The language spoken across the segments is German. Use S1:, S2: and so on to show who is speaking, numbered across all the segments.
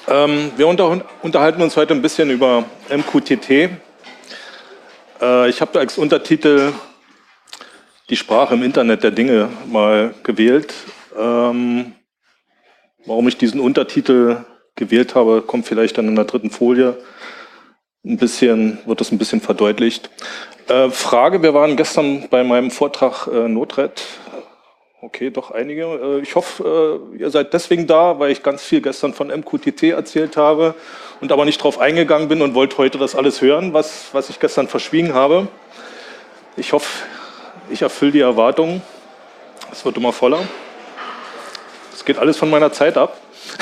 S1: Wir unterhalten uns heute ein bisschen über MQTT. Ich habe da als Untertitel die Sprache im Internet der Dinge mal gewählt. Warum ich diesen Untertitel gewählt habe, kommt vielleicht dann in der dritten Folie. Wird das ein bisschen verdeutlicht. Frage, wir waren gestern bei meinem Vortrag Node-RED. Okay, doch einige. Ich hoffe, ihr seid deswegen da, weil ich ganz viel gestern von MQTT erzählt habe und aber nicht drauf eingegangen bin und wollte heute das alles hören, was ich gestern verschwiegen habe. Ich hoffe, ich erfülle die Erwartungen. Es wird immer voller. Es geht alles von meiner Zeit ab.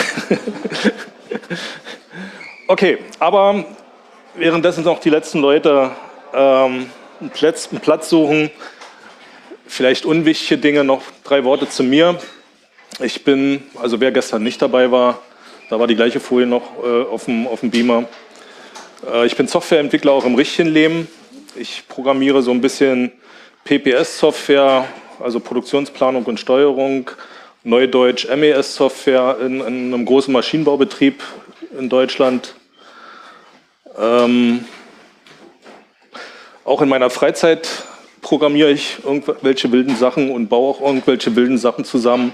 S1: Okay, aber währenddessen noch die letzten Leute einen Platz suchen. Vielleicht unwichtige Dinge, noch 3 Worte zu mir. Ich bin, also wer gestern nicht dabei war, da war die gleiche Folie noch auf dem Beamer. Ich bin Softwareentwickler auch im richtigen Leben. Ich programmiere so ein bisschen PPS-Software, also Produktionsplanung und Steuerung, Neudeutsch MES-Software in einem großen Maschinenbaubetrieb in Deutschland. Auch in meiner Freizeit programmiere ich irgendwelche wilden Sachen und baue auch irgendwelche wilden Sachen zusammen.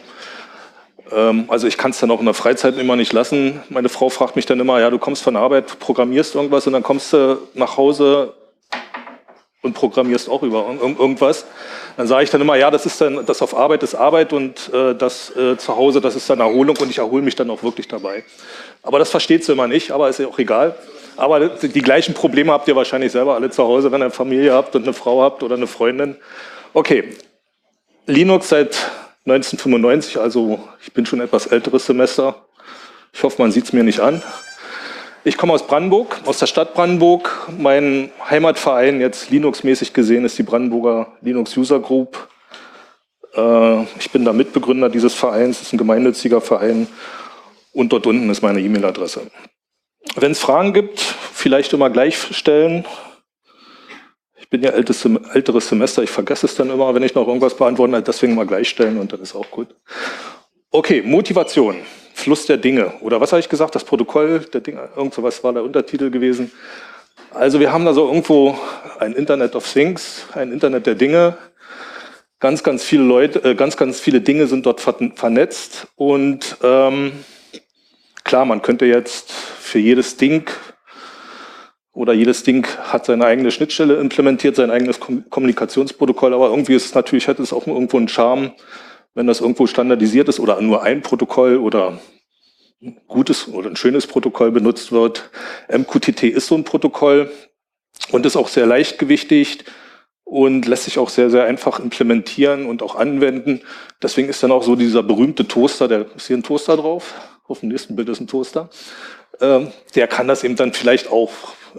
S1: Also ich kann es dann auch in der Freizeit immer nicht lassen. Meine Frau fragt mich dann immer, ja, du kommst von der Arbeit, programmierst irgendwas und dann kommst du nach Hause und programmierst auch über irgendwas. Dann sage ich dann immer, ja, das ist dann, das auf Arbeit ist Arbeit und das zu Hause, das ist dann Erholung und ich erhole mich dann auch wirklich dabei. Aber das versteht sie immer nicht, aber ist ja auch egal. Aber die gleichen Probleme habt ihr wahrscheinlich selber alle zu Hause, wenn ihr eine Familie habt und eine Frau habt oder eine Freundin. Okay, Linux seit 1995, also ich bin schon etwas älteres Semester. Ich hoffe, man sieht es mir nicht an. Ich komme aus Brandenburg, aus der Stadt Brandenburg. Mein Heimatverein, jetzt Linux-mäßig gesehen, ist die Brandenburger Linux User Group. Ich bin da Mitbegründer dieses Vereins, das ist ein gemeinnütziger Verein. Und dort unten ist meine E-Mail-Adresse. Wenn es Fragen gibt, vielleicht immer gleich stellen. Ich bin ja älteres Semester, ich vergesse es dann immer, wenn ich noch irgendwas beantworten will, deswegen mal gleich stellen und dann ist auch gut. Okay, Motivation, Fluss der Dinge. Oder was habe ich gesagt? Das Protokoll der Dinge, irgend sowas war der Untertitel gewesen. Also wir haben da so irgendwo ein Internet of Things, ein Internet der Dinge. Ganz viele Leute, ganz viele Dinge sind dort vernetzt und klar, man könnte jetzt für jedes Ding oder jedes Ding hat seine eigene Schnittstelle implementiert, sein eigenes Kommunikationsprotokoll, aber irgendwie ist es natürlich, hat es auch irgendwo einen Charme, wenn das irgendwo standardisiert ist oder nur ein Protokoll oder ein gutes oder ein schönes Protokoll benutzt wird. MQTT ist so ein Protokoll und ist auch sehr leichtgewichtig und lässt sich auch sehr, sehr einfach implementieren und auch anwenden. Deswegen ist dann auch so dieser berühmte Toaster, ist hier ein Toaster drauf? Auf dem nächsten Bild ist ein Toaster. Der kann das eben dann vielleicht auch.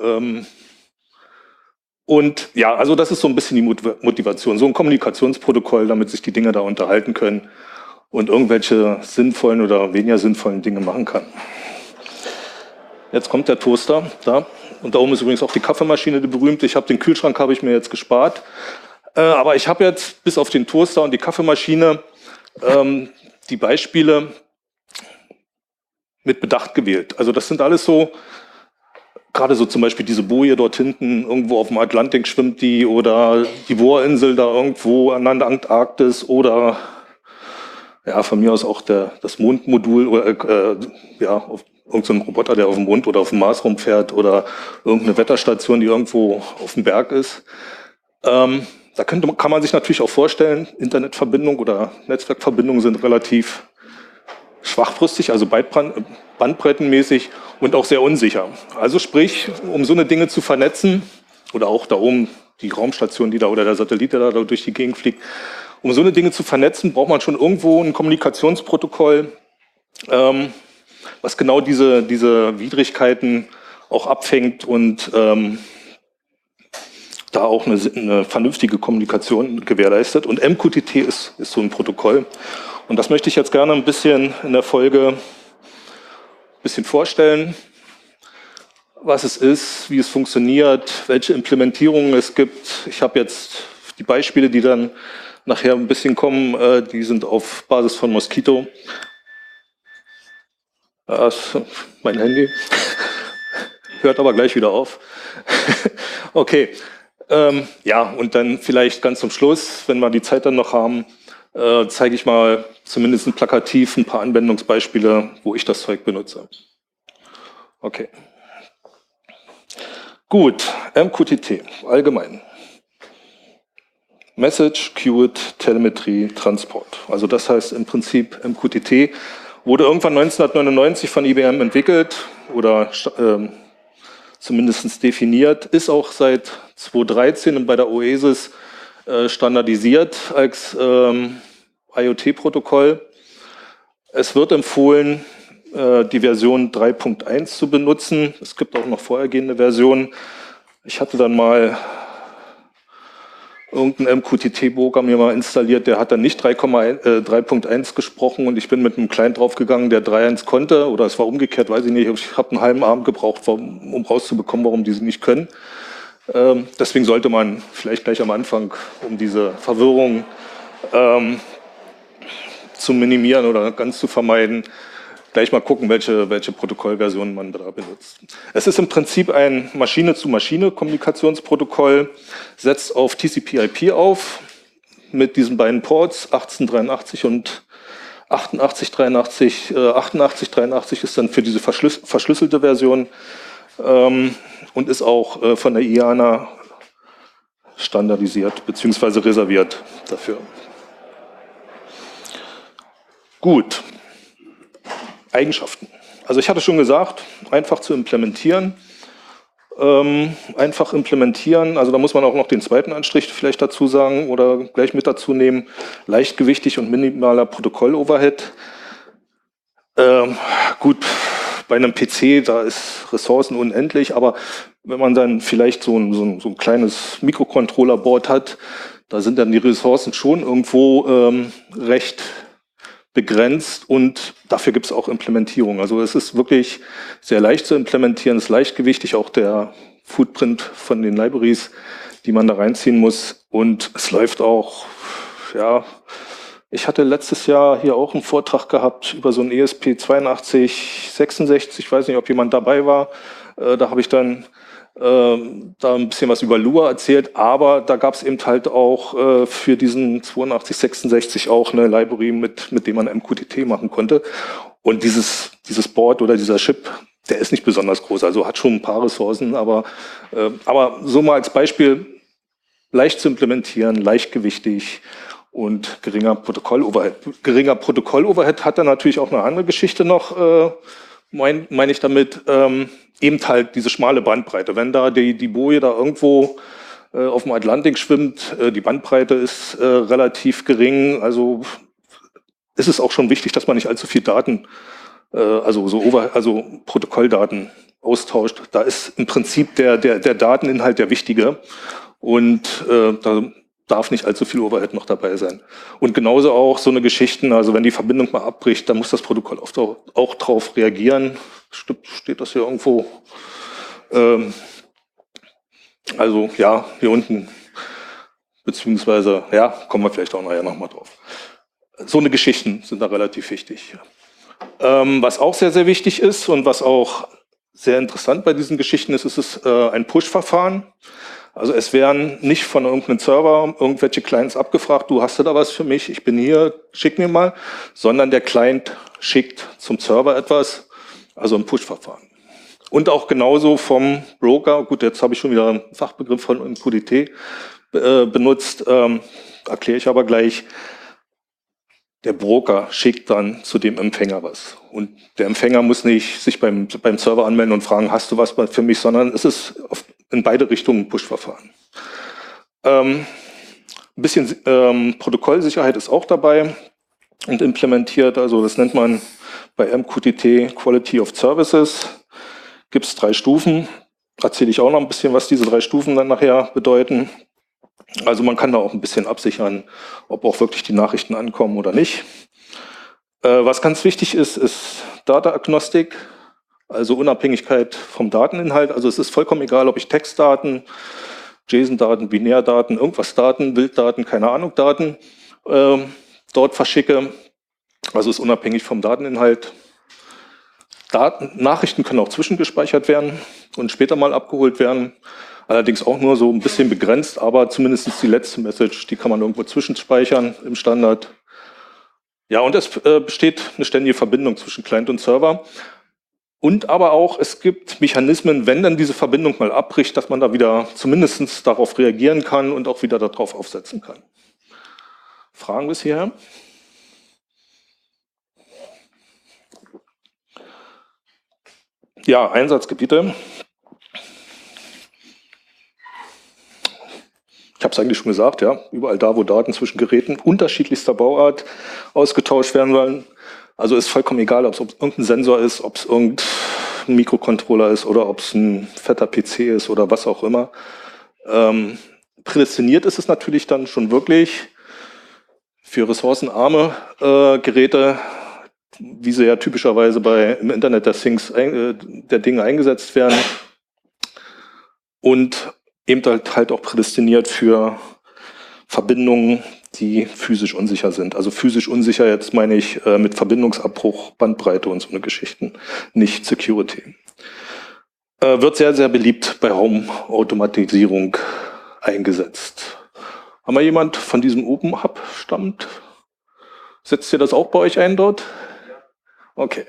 S1: Und ja, also das ist so ein bisschen die Motivation, so ein Kommunikationsprotokoll, damit sich die Dinge da unterhalten können und irgendwelche sinnvollen oder weniger sinnvollen Dinge machen kann. Jetzt kommt der Toaster da und da oben ist übrigens auch die Kaffeemaschine, die berühmte. Den Kühlschrank habe ich mir jetzt gespart, aber ich habe jetzt bis auf den Toaster und die Kaffeemaschine die Beispiele mit Bedacht gewählt. Also das sind alles so, gerade so zum Beispiel diese Boje dort hinten, irgendwo auf dem Atlantik schwimmt die oder die Bohrinsel da irgendwo an der Antarktis oder ja, von mir aus auch das Mondmodul oder ja, irgend so ein Roboter, der auf dem Mond oder auf dem Mars rumfährt oder irgendeine Wetterstation, die irgendwo auf dem Berg ist. Da kann man sich natürlich auch vorstellen, Internetverbindung oder Netzwerkverbindungen sind relativ schwachbrüstig, also bandbreitenmäßig und auch sehr unsicher. Also sprich, um so eine Dinge zu vernetzen, oder auch da oben die Raumstation, die da oder der Satellit, der da durch die Gegend fliegt, um so eine Dinge zu vernetzen, braucht man schon irgendwo ein Kommunikationsprotokoll, was genau diese Widrigkeiten auch abfängt und da auch eine vernünftige Kommunikation gewährleistet. Und MQTT ist so ein Protokoll. Und das möchte ich jetzt gerne ein bisschen in der Folge ein bisschen vorstellen, was es ist, wie es funktioniert, welche Implementierungen es gibt. Ich habe jetzt die Beispiele, die dann nachher ein bisschen kommen, die sind auf Basis von Moskito. Das ist mein Handy. Hört aber gleich wieder auf. Okay. Ja, und dann vielleicht ganz zum Schluss, wenn wir die Zeit dann noch haben, zeige ich mal zumindest plakativ ein paar Anwendungsbeispiele, wo ich das Zeug benutze. Okay. Gut, MQTT, allgemein. Message, Queued, Telemetrie, Transport. Also das heißt im Prinzip MQTT wurde irgendwann 1999 von IBM entwickelt oder zumindest definiert, ist auch seit 2013 bei der OASIS standardisiert als IoT-Protokoll. Es wird empfohlen, die Version 3.1 zu benutzen. Es gibt auch noch vorhergehende Versionen. Ich hatte dann mal irgendeinen MQTT-Broker mir mal installiert, der hat dann nicht 3.1 gesprochen und ich bin mit einem Client draufgegangen, der 3.1 konnte, oder es war umgekehrt, weiß ich nicht, ich habe einen halben Abend gebraucht, um rauszubekommen, warum die sie nicht können. Deswegen sollte man vielleicht gleich am Anfang, um diese Verwirrung zu minimieren oder ganz zu vermeiden, gleich mal gucken, welche Protokollversionen man da benutzt. Es ist im Prinzip ein Maschine-zu-Maschine-Kommunikationsprotokoll, setzt auf TCP/IP auf, mit diesen beiden Ports, 1883 und 8883. 8883 ist dann für diese verschlüsselte Version und ist auch von der IANA standardisiert bzw. reserviert dafür. Gut. Eigenschaften. Also ich hatte schon gesagt, einfach zu implementieren. Einfach implementieren, also da muss man auch noch den zweiten Anstrich vielleicht dazu sagen oder gleich mit dazu nehmen. Leichtgewichtig und minimaler Protokoll-Overhead. Gut, bei einem PC, da ist Ressourcen unendlich, aber wenn man dann vielleicht so ein kleines Mikrocontroller-Board hat, da sind dann die Ressourcen schon irgendwo recht begrenzt und dafür gibt es auch Implementierung. Also es ist wirklich sehr leicht zu implementieren, es ist leichtgewichtig, auch der Footprint von den Libraries, die man da reinziehen muss und es läuft auch, ja, ich hatte letztes Jahr hier auch einen Vortrag gehabt über so ein ESP8266, ich weiß nicht, ob jemand dabei war, da habe ich dann da ein bisschen was über Lua erzählt, aber da gab es eben halt auch für diesen 8266 auch eine Library, mit dem man MQTT machen konnte. Und dieses Board oder dieser Chip, der ist nicht besonders groß, also hat schon ein paar Ressourcen, aber so mal als Beispiel, leicht zu implementieren, leichtgewichtig und geringer Protokoll-Overhead. Geringer Protokoll-Overhead hat dann natürlich auch eine andere Geschichte noch, meine ich damit, eben halt diese schmale Bandbreite. Wenn da die Boje da irgendwo auf dem Atlantik schwimmt, die Bandbreite ist relativ gering, also ist es auch schon wichtig, dass man nicht allzu viel Daten, also Protokolldaten austauscht. Da ist im Prinzip der Dateninhalt der wichtige und da darf nicht allzu viel Overhead noch dabei sein. Und genauso auch so eine Geschichten, also wenn die Verbindung mal abbricht, dann muss das Protokoll oft auch drauf reagieren. Steht das hier irgendwo? Also ja, hier unten, beziehungsweise, ja, kommen wir vielleicht auch nachher nochmal drauf. So eine Geschichten sind da relativ wichtig. Was auch sehr, sehr wichtig ist und was auch sehr interessant bei diesen Geschichten ist, ist ein Push-Verfahren. Also es werden nicht von irgendeinem Server irgendwelche Clients abgefragt, du hast da was für mich, ich bin hier, schick mir mal, sondern der Client schickt zum Server etwas, also ein Push-Verfahren. Und auch genauso vom Broker, gut, jetzt habe ich schon wieder einen Fachbegriff von MQTT benutzt, erkläre ich aber gleich. Der Broker schickt dann zu dem Empfänger was. Und der Empfänger muss nicht sich beim Server anmelden und fragen, hast du was für mich, sondern es ist in beide Richtungen ein Push-Verfahren. Ein bisschen Protokollsicherheit ist auch dabei und implementiert. Also das nennt man bei MQTT Quality of Services. Gibt es 3 Stufen. Erzähle ich auch noch ein bisschen, was diese 3 Stufen dann nachher bedeuten. Also man kann da auch ein bisschen absichern, ob auch wirklich die Nachrichten ankommen oder nicht. Was ganz wichtig ist, ist Data-Agnostik, also Unabhängigkeit vom Dateninhalt. Also es ist vollkommen egal, ob ich Textdaten, JSON-Daten, Binärdaten, irgendwas Daten, Bilddaten, keine Ahnung, Daten dort verschicke. Also ist unabhängig vom Dateninhalt. Nachrichten können auch zwischengespeichert werden und später mal abgeholt werden. Allerdings auch nur so ein bisschen begrenzt, aber zumindest die letzte Message, die kann man irgendwo zwischenspeichern im Standard. Ja, und es besteht eine ständige Verbindung zwischen Client und Server. Und aber auch, es gibt Mechanismen, wenn dann diese Verbindung mal abbricht, dass man da wieder zumindest darauf reagieren kann und auch wieder darauf aufsetzen kann. Fragen bis hierher? Ja, Einsatzgebiete. Ich habe es eigentlich schon gesagt, ja, überall da, wo Daten zwischen Geräten unterschiedlichster Bauart ausgetauscht werden sollen. Also ist vollkommen egal, ob es irgendein Sensor ist, ob es irgendein Mikrocontroller ist oder ob es ein fetter PC ist oder was auch immer. Prädestiniert ist es natürlich dann schon wirklich für ressourcenarme Geräte, wie sie ja typischerweise im Internet der Dinge eingesetzt werden. Und eben halt auch prädestiniert für Verbindungen, die physisch unsicher sind. Also physisch unsicher, jetzt meine ich mit Verbindungsabbruch, Bandbreite und so eine Geschichten, nicht Security. Wird sehr, sehr beliebt bei Home-Automatisierung eingesetzt. Haben wir jemand von diesem Open Hub stammt? Setzt ihr das auch bei euch ein dort? Okay.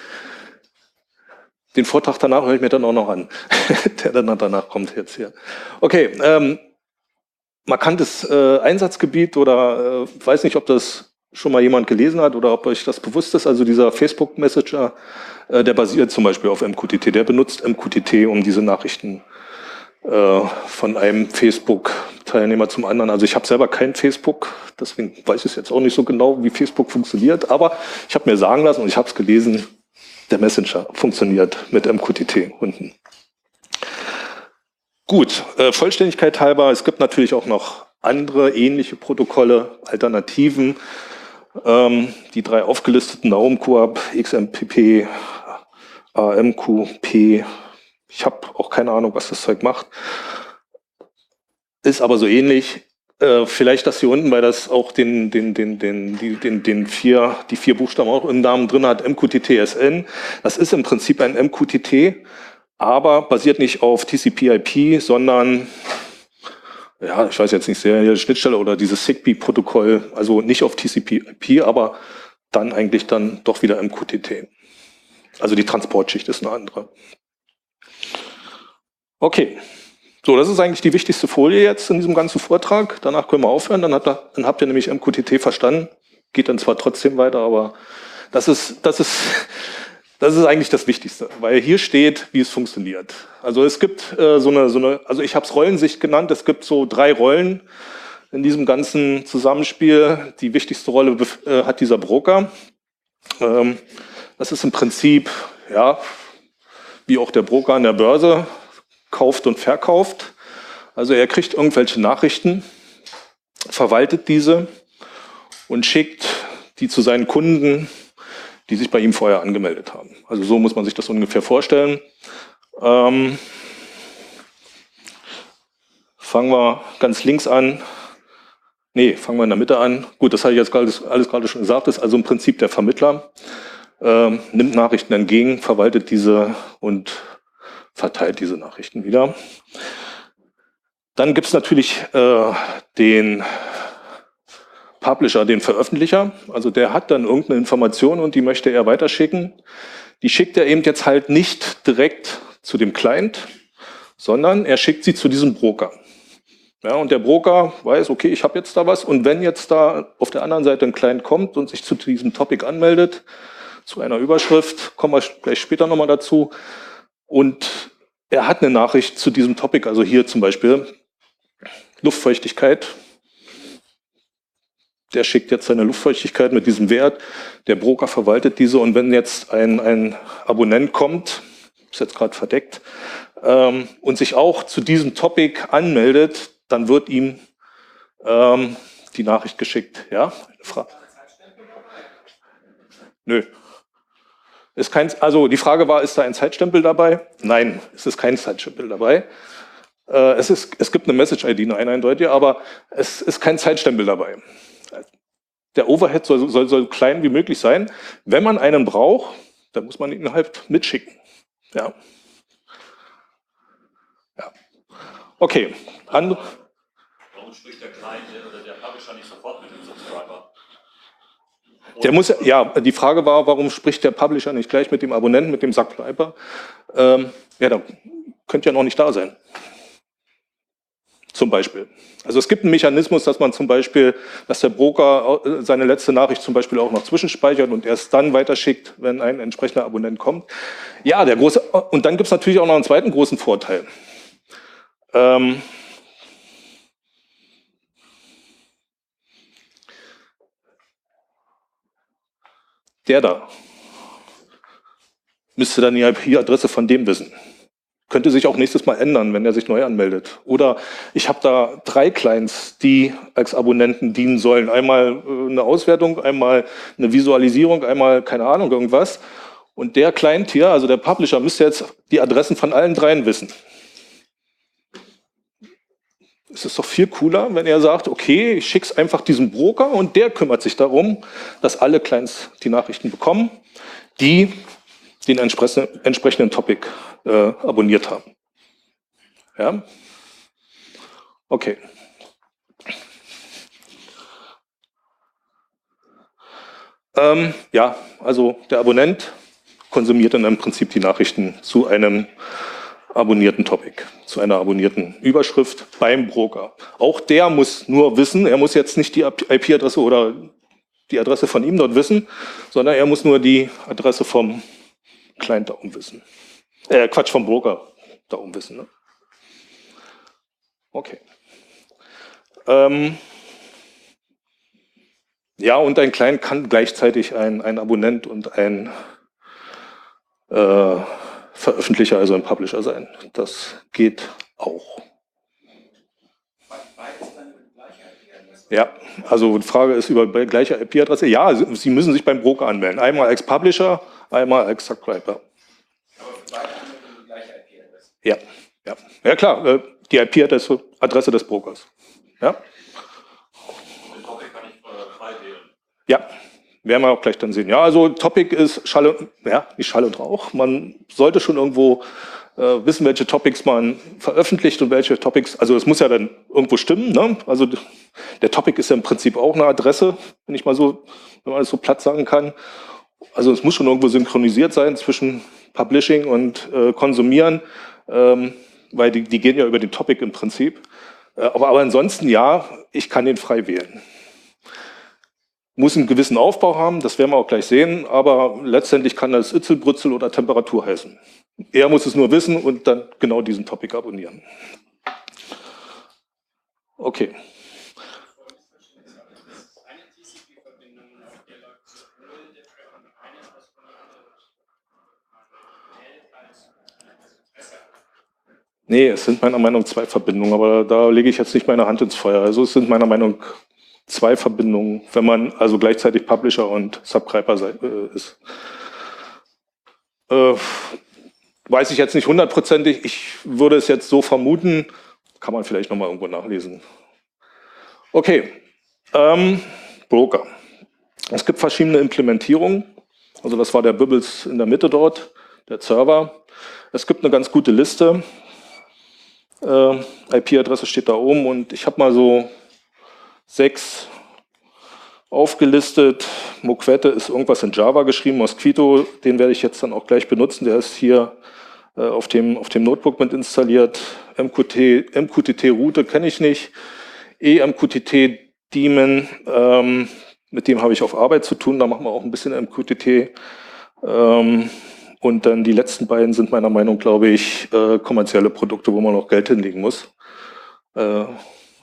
S1: Den Vortrag danach höre ich mir dann auch noch an, der dann danach kommt jetzt hier. Okay, markantes Einsatzgebiet oder weiß nicht, ob das schon mal jemand gelesen hat oder ob euch das bewusst ist. Also dieser Facebook Messenger, der basiert zum Beispiel auf MQTT. Der benutzt MQTT, um diese Nachrichten von einem Facebook-Teilnehmer zum anderen. Also ich habe selber kein Facebook, deswegen weiß ich jetzt auch nicht so genau, wie Facebook funktioniert. Aber ich habe mir sagen lassen und ich habe es gelesen, der Messenger funktioniert mit MQTT unten. Gut, Vollständigkeit halber, es gibt natürlich auch noch andere ähnliche Protokolle, Alternativen. Die 3 aufgelisteten, AOM-QAP, XMPP, AMQP, ich habe auch keine Ahnung, was das Zeug macht. Ist aber so ähnlich. Vielleicht das hier unten, weil das auch die 4 Buchstaben auch im Namen drin hat, MQTT-SN. Das ist im Prinzip ein MQTT, aber basiert nicht auf TCP/IP, sondern, ja, ich weiß jetzt nicht sehr, die Schnittstelle oder dieses ZigBee-Protokoll, also nicht auf TCP/IP, aber dann eigentlich dann doch wieder MQTT. Also die Transportschicht ist eine andere. Okay. So, das ist eigentlich die wichtigste Folie jetzt in diesem ganzen Vortrag. Danach können wir aufhören, dann habt ihr nämlich MQTT verstanden. Geht dann zwar trotzdem weiter, aber das ist eigentlich das Wichtigste, weil hier steht, wie es funktioniert. Also es gibt also ich habe es Rollensicht genannt, es gibt so 3 Rollen in diesem ganzen Zusammenspiel. Die wichtigste Rolle hat dieser Broker. Das ist im Prinzip, ja, wie auch der Broker an der Börse, kauft und verkauft. Also er kriegt irgendwelche Nachrichten, verwaltet diese und schickt die zu seinen Kunden, die sich bei ihm vorher angemeldet haben. Also so muss man sich das ungefähr vorstellen. Fangen wir ganz links an. Nee, fangen wir in der Mitte an. Gut, das habe ich jetzt alles gerade schon gesagt. Das ist also im Prinzip der Vermittler. Nimmt Nachrichten entgegen, verwaltet diese und verteilt diese Nachrichten wieder. Dann gibt es natürlich den Publisher, den Veröffentlicher. Also der hat dann irgendeine Information und die möchte er weiterschicken. Die schickt er eben jetzt halt nicht direkt zu dem Client, sondern er schickt sie zu diesem Broker. Ja, und der Broker weiß, okay, ich habe jetzt da was. Und wenn jetzt da auf der anderen Seite ein Client kommt und sich zu diesem Topic anmeldet, zu einer Überschrift, kommen wir gleich später nochmal dazu, und er hat eine Nachricht zu diesem Topic, also hier zum Beispiel Luftfeuchtigkeit. Der schickt jetzt seine Luftfeuchtigkeit mit diesem Wert, der Broker verwaltet diese, und wenn jetzt ein Abonnent kommt, ist jetzt gerade verdeckt, und sich auch zu diesem Topic anmeldet, dann wird ihm die Nachricht geschickt. Ja? Nö. Also die Frage war, ist da ein Zeitstempel dabei? Nein, es ist kein Zeitstempel dabei. Es gibt eine Message-ID, eine eindeutige, aber es ist kein Zeitstempel dabei. Der Overhead soll klein wie möglich sein. Wenn man einen braucht, Da muss man ihn halt mitschicken. Ja. Ja. Okay.
S2: Warum spricht der Client oder der Publisher nicht sofort mit dem Subscriber?
S1: Der muss, ja, die Frage war, warum spricht der Publisher nicht gleich mit dem Abonnenten, mit dem Subscriber? Ja, da könnte ja noch nicht da sein. Zum Beispiel. Also es gibt einen Mechanismus, dass man zum Beispiel, dass der Broker seine letzte Nachricht zum Beispiel auch noch zwischenspeichert und erst dann weiterschickt, wenn ein entsprechender Abonnent kommt. Ja, und dann gibt es natürlich auch noch einen zweiten großen Vorteil. Der da müsste dann die IP-Adresse von dem wissen. Könnte sich auch nächstes Mal ändern, wenn er sich neu anmeldet. Oder ich habe da 3 Clients, die als Abonnenten dienen sollen. Einmal eine Auswertung, einmal eine Visualisierung, einmal keine Ahnung, irgendwas. Und der Client hier, also der Publisher, müsste jetzt die Adressen von allen 3 wissen. Es ist doch viel cooler, wenn er sagt, okay, ich schicke es einfach diesem Broker und der kümmert sich darum, dass alle Clients die Nachrichten bekommen, die den entsprechenden Topic abonniert haben. Ja? Okay. Ja, also der Abonnent konsumiert dann im Prinzip die Nachrichten zu einem abonnierten Topic, zu einer abonnierten Überschrift beim Broker. Auch der muss nur wissen, er muss jetzt nicht die IP-Adresse oder die Adresse von ihm dort wissen, sondern er muss nur die Adresse vom Client da oben wissen. Quatsch, vom Broker da oben wissen. Ne? Okay. Ja, und ein Client kann gleichzeitig ein Abonnent und ein Veröffentlicher, also ein Publisher sein. Das geht auch. Ja, also die Frage ist über gleiche IP-Adresse. Ja, Sie müssen sich beim Broker anmelden. Einmal als Publisher, einmal als Subscriber. Aber für beide Anmeldungen die gleiche IP-Adresse? Ja, ja. Ja klar, die IP-Adresse des Brokers. Ja?
S2: Den Topic kann ich frei wählen.
S1: Ja, werden wir auch gleich dann sehen. Ja, also Topic ist nicht Schall und Rauch. Man sollte schon irgendwo wissen, welche Topics man veröffentlicht und welche Topics, also es muss ja dann irgendwo stimmen, ne? Also der Topic ist ja im Prinzip auch eine Adresse, wenn man das so platt sagen kann. Also es muss schon irgendwo synchronisiert sein zwischen Publishing und Konsumieren, weil die gehen ja über den Topic im Prinzip. Aber ansonsten ja, ich kann den frei wählen. Muss einen gewissen Aufbau haben, das werden wir auch gleich sehen, aber letztendlich kann das Itzelbrützel oder Temperatur heißen. Er muss es nur wissen und dann genau diesen Topic abonnieren. Okay. Nee, es sind meiner Meinung nach 2 Verbindungen, aber da lege ich jetzt nicht meine Hand ins Feuer. Also es sind meiner Meinung nach 2 Verbindungen, wenn man also gleichzeitig Publisher und Subscriber ist. Weiß ich jetzt nicht hundertprozentig. Ich würde es jetzt so vermuten. Kann man vielleicht nochmal irgendwo nachlesen. Okay. Broker. Es gibt verschiedene Implementierungen. Also das war der Bibbles in der Mitte dort, der Server. Es gibt eine ganz gute Liste. IP-Adresse steht da oben und ich habe mal so 6 aufgelistet. Moquette ist irgendwas in Java geschrieben, Mosquito, den werde ich jetzt dann auch gleich benutzen. Der ist hier auf dem Notebook mit installiert. MQTT-Route kenne ich nicht. MQTT-Daemon, mit dem habe ich auf Arbeit zu tun, da machen wir auch ein bisschen MQTT. Und dann die letzten beiden sind meiner Meinung, glaube ich, kommerzielle Produkte, wo man noch Geld hinlegen muss. Ja.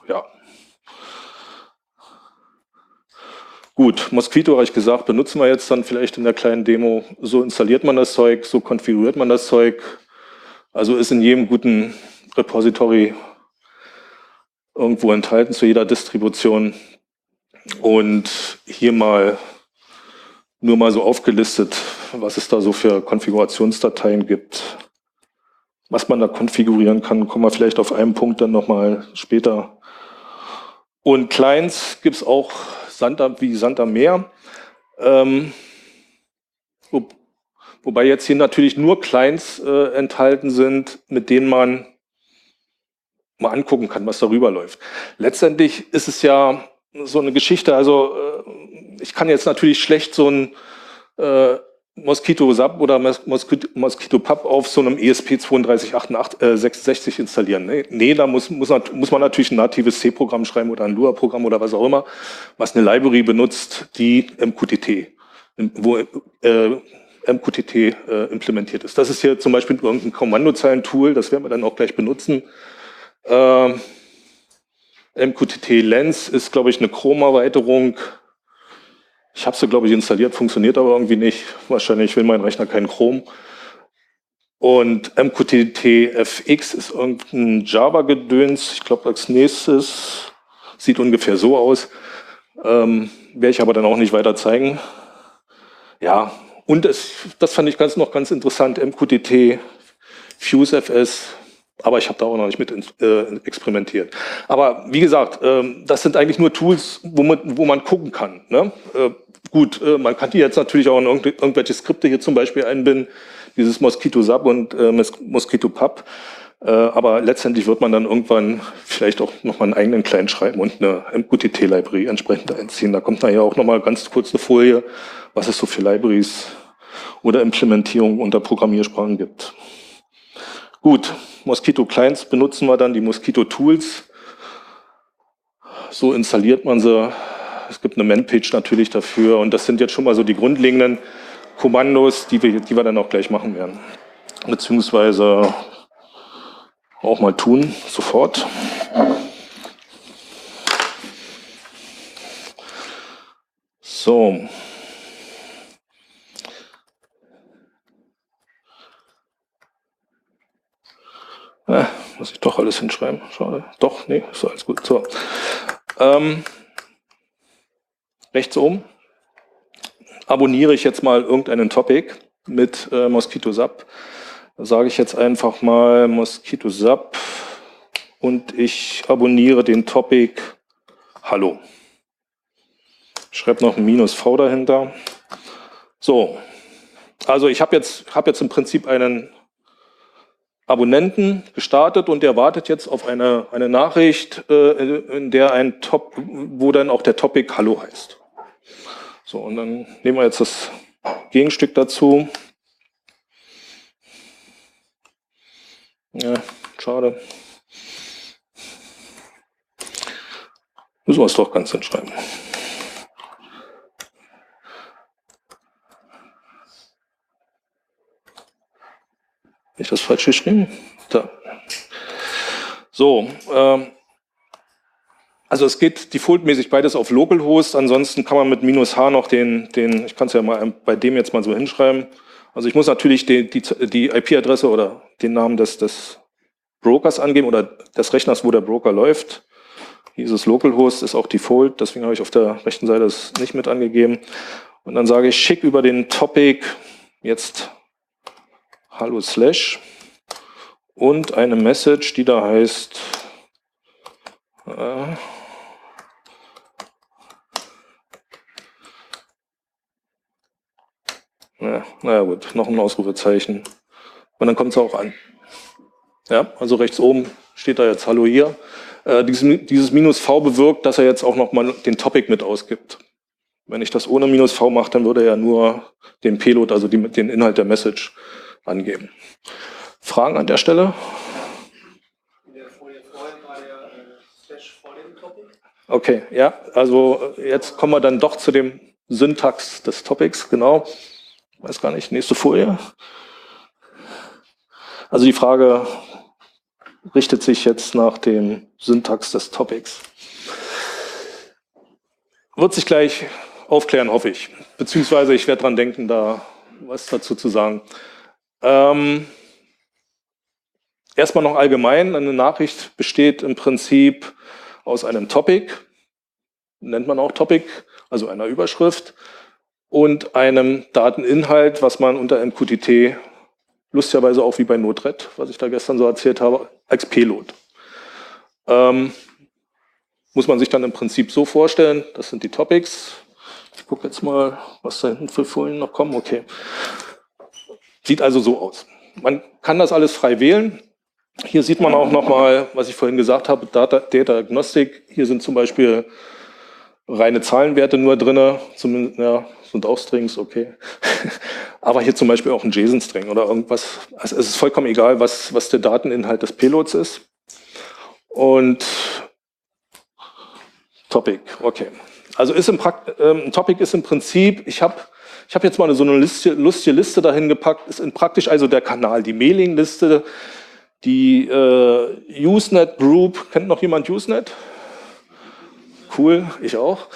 S1: Gut, Mosquito habe ich gesagt, benutzen wir jetzt dann vielleicht in der kleinen Demo. So installiert man das Zeug, so konfiguriert man das Zeug. Also ist in jedem guten Repository irgendwo enthalten zu jeder Distribution. Und hier nur mal so aufgelistet, was es da so für Konfigurationsdateien gibt. Was man da konfigurieren kann, kommen wir vielleicht auf einen Punkt dann nochmal später. Und Clients gibt es auch wie Sand am Meer. Wobei jetzt hier natürlich nur Clients enthalten sind, mit denen man mal angucken kann, was darüber läuft. Letztendlich ist es ja so eine Geschichte, also ich kann jetzt natürlich schlecht so ein Mosquito SAP oder Mosquito Pub auf so einem ESP3266 installieren. Nee, da muss man natürlich ein natives C-Programm schreiben oder ein Lua-Programm oder was auch immer, was eine Library benutzt, die wo MQTT implementiert ist. Das ist hier zum Beispiel irgendein Kommandozeilen-Tool, das werden wir dann auch gleich benutzen. MQTT Lens ist, glaube ich, eine Chrome-Erweiterung. Ich habe sie, glaube ich, installiert, funktioniert aber irgendwie nicht. Wahrscheinlich will mein Rechner keinen Chrome. Und MQTT FX ist irgendein Java-Gedöns. Ich glaube, als nächstes sieht ungefähr so aus. Werde ich aber dann auch nicht weiter zeigen. Ja, und das fand ich noch ganz interessant, MQTT FuseFS. Aber ich habe da auch noch nicht mit experimentiert. Aber wie gesagt, das sind eigentlich nur Tools, wo man gucken kann. Ne? Gut, man kann die jetzt natürlich auch in irgendwelche Skripte hier zum Beispiel einbinden, dieses Mosquito SAP und Mosquito Pub. Aber letztendlich wird man dann irgendwann vielleicht auch nochmal einen eigenen Client schreiben und eine MQTT-Library entsprechend einziehen. Da kommt nachher auch nochmal ganz kurz eine Folie, was es so für Libraries oder Implementierungen unter Programmiersprachen gibt. Gut, Mosquito Clients benutzen wir dann, die Mosquito Tools. So installiert man sie. Es gibt eine Man-Page natürlich dafür und das sind jetzt schon mal so die grundlegenden Kommandos, die wir dann auch gleich machen werden. Beziehungsweise auch mal tun, sofort. So. Muss ich doch alles hinschreiben? Schade. Doch, nee, ist alles gut. So. Rechts oben abonniere ich jetzt mal irgendeinen Topic mit Mosquito SAP. Da sage ich jetzt einfach mal Mosquito SAP und ich abonniere den Topic Hallo. Ich schreibe noch ein -V dahinter. So, also ich habe jetzt im Prinzip einen Abonnenten gestartet und der wartet jetzt auf eine Nachricht, in der wo dann auch der Topic Hallo heißt. So, und dann nehmen wir jetzt das Gegenstück dazu. Ja, schade. Müssen wir es doch ganz hinschreiben. Habe ich das falsch geschrieben? Da. So, also es geht defaultmäßig beides auf Localhost, ansonsten kann man mit -H noch ich kann es ja mal bei dem jetzt mal so hinschreiben. Also ich muss natürlich die IP-Adresse oder den Namen des Brokers angeben oder des Rechners, wo der Broker läuft. Dieses Localhost ist auch Default, deswegen habe ich auf der rechten Seite das nicht mit angegeben. Und dann sage ich, schick über den Topic jetzt Hallo Slash und eine Message, die da heißt naja gut, noch ein Ausrufezeichen. Und dann kommt es auch an. Ja, also rechts oben steht da jetzt Hallo hier. Dieses -V bewirkt, dass er jetzt auch nochmal den Topic mit ausgibt. Wenn ich das ohne -V mache, dann würde er ja nur den Payload, also den Inhalt der Message angeben. Fragen an der Stelle?
S3: In der Folie vorhin war der Slash vor dem Topic.
S1: Okay, ja, also jetzt kommen wir dann doch zu dem Syntax des Topics, genau. Weiß gar nicht, nächste Folie. Also die Frage richtet sich jetzt nach dem Syntax des Topics. Wird sich gleich aufklären, hoffe ich. Beziehungsweise ich werde dran denken, da was dazu zu sagen. Erstmal noch allgemein, eine Nachricht besteht im Prinzip aus einem Topic, nennt man auch Topic, also einer Überschrift, und einem Dateninhalt, was man unter MQTT, lustigerweise auch wie bei Node-RED, was ich da gestern so erzählt habe, als Payload. Muss man sich dann im Prinzip so vorstellen, das sind die Topics. Ich gucke jetzt mal, was da hinten für Folien noch kommen. Okay. Sieht also so aus. Man kann das alles frei wählen. Hier sieht man auch nochmal, was ich vorhin gesagt habe, Data Agnostic. Hier sind zum Beispiel reine Zahlenwerte nur drin, zumindest, ja, sind auch Strings, okay. Aber hier zum Beispiel auch ein JSON-String oder irgendwas. Also es ist vollkommen egal, was der Dateninhalt des Payloads ist. Und Topic, okay. Also Topic ist im Prinzip, ich hab jetzt mal so eine lustige Liste dahin gepackt, ist praktisch also der Kanal, die Mailingliste, die Usenet Group. Kennt noch jemand Usenet? Cool, ich auch.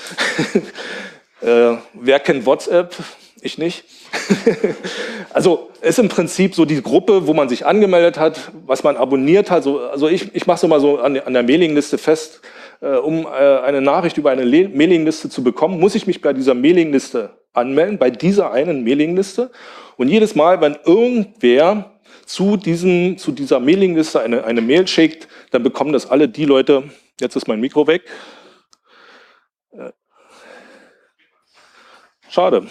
S1: Wer kennt WhatsApp? Ich nicht. Also ist im Prinzip so die Gruppe, wo man sich angemeldet hat, was man abonniert hat. Also ich mache es immer so an der Mailingliste fest. Um eine Nachricht über eine Mailingliste zu bekommen, muss ich mich bei dieser Mailingliste anmelden, bei dieser einen Mailingliste. Und jedes Mal, wenn irgendwer zu dieser Mailingliste eine Mail schickt, dann bekommen das alle die Leute, jetzt ist mein Mikro weg. Schade.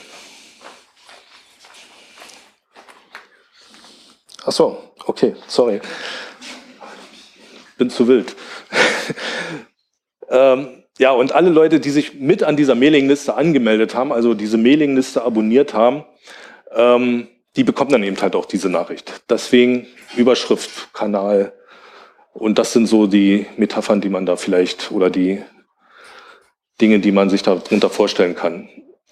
S1: Ach so, okay, sorry. Bin zu wild. Ja, und alle Leute, die sich mit an dieser Mailingliste angemeldet haben, also diese Mailingliste abonniert haben, die bekommen dann eben halt auch diese Nachricht. Deswegen Überschrift, Kanal. Und das sind so die Metaphern, die man da vielleicht, oder die Dinge, die man sich darunter vorstellen kann.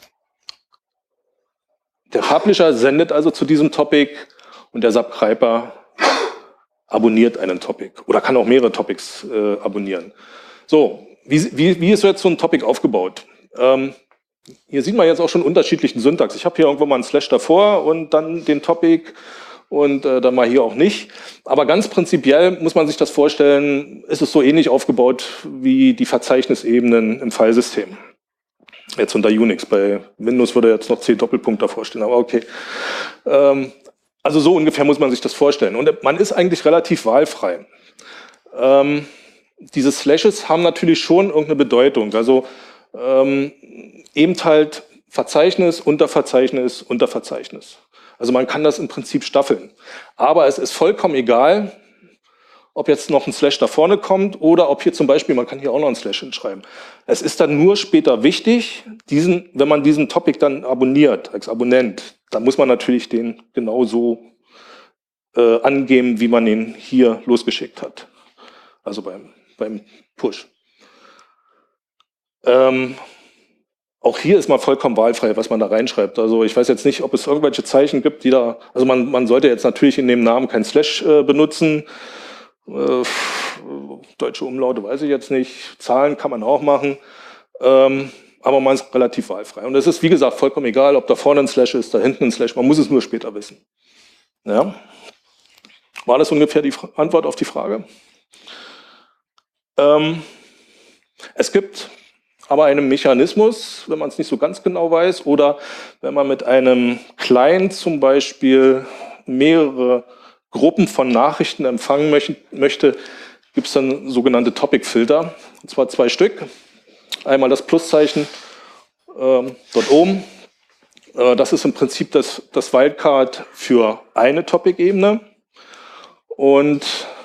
S1: Der Publisher sendet also zu diesem Topic und der Subscriber abonniert einen Topic oder kann auch mehrere Topics abonnieren. So, wie ist jetzt so ein Topic aufgebaut? Hier sieht man jetzt auch schon unterschiedlichen Syntax. Ich habe hier irgendwo mal einen Slash davor und dann den Topic und dann mal hier auch nicht. Aber ganz prinzipiell muss man sich das vorstellen, ist es so ähnlich aufgebaut wie die Verzeichnisebenen im Filesystem. Jetzt unter Unix. Bei Windows würde jetzt noch C-Doppelpunkt davor stehen, aber okay. Also so ungefähr muss man sich das vorstellen. Und man ist eigentlich relativ wahlfrei. Diese Slashes haben natürlich schon irgendeine Bedeutung. Also eben halt Verzeichnis, Unterverzeichnis, Unterverzeichnis. Also man kann das im Prinzip staffeln. Aber es ist vollkommen egal, ob jetzt noch ein Slash da vorne kommt oder ob hier zum Beispiel, man kann hier auch noch ein Slash hinschreiben. Es ist dann nur später wichtig, wenn man diesen Topic dann abonniert, als Abonnent, dann muss man natürlich den genauso angeben, wie man ihn hier losgeschickt hat. Also beim Push. Auch hier ist man vollkommen wahlfrei, was man da reinschreibt. Also ich weiß jetzt nicht, ob es irgendwelche Zeichen gibt, die da, also man sollte jetzt natürlich in dem Namen kein Slash benutzen. Deutsche Umlaute weiß ich jetzt nicht. Zahlen kann man auch machen. Aber man ist relativ wahlfrei. Und es ist, wie gesagt, vollkommen egal, ob da vorne ein Slash ist, da hinten ein Slash. Man muss es nur später wissen. Ja? War das ungefähr die Antwort auf die Frage? Es gibt aber einen Mechanismus, wenn man es nicht so ganz genau weiß, oder wenn man mit einem Client zum Beispiel mehrere Gruppen von Nachrichten empfangen möchte, gibt es dann sogenannte Topic-Filter, und zwar 2 Stück. Einmal das Pluszeichen dort oben. Das ist im Prinzip das Wildcard für eine Topic-Ebene. Und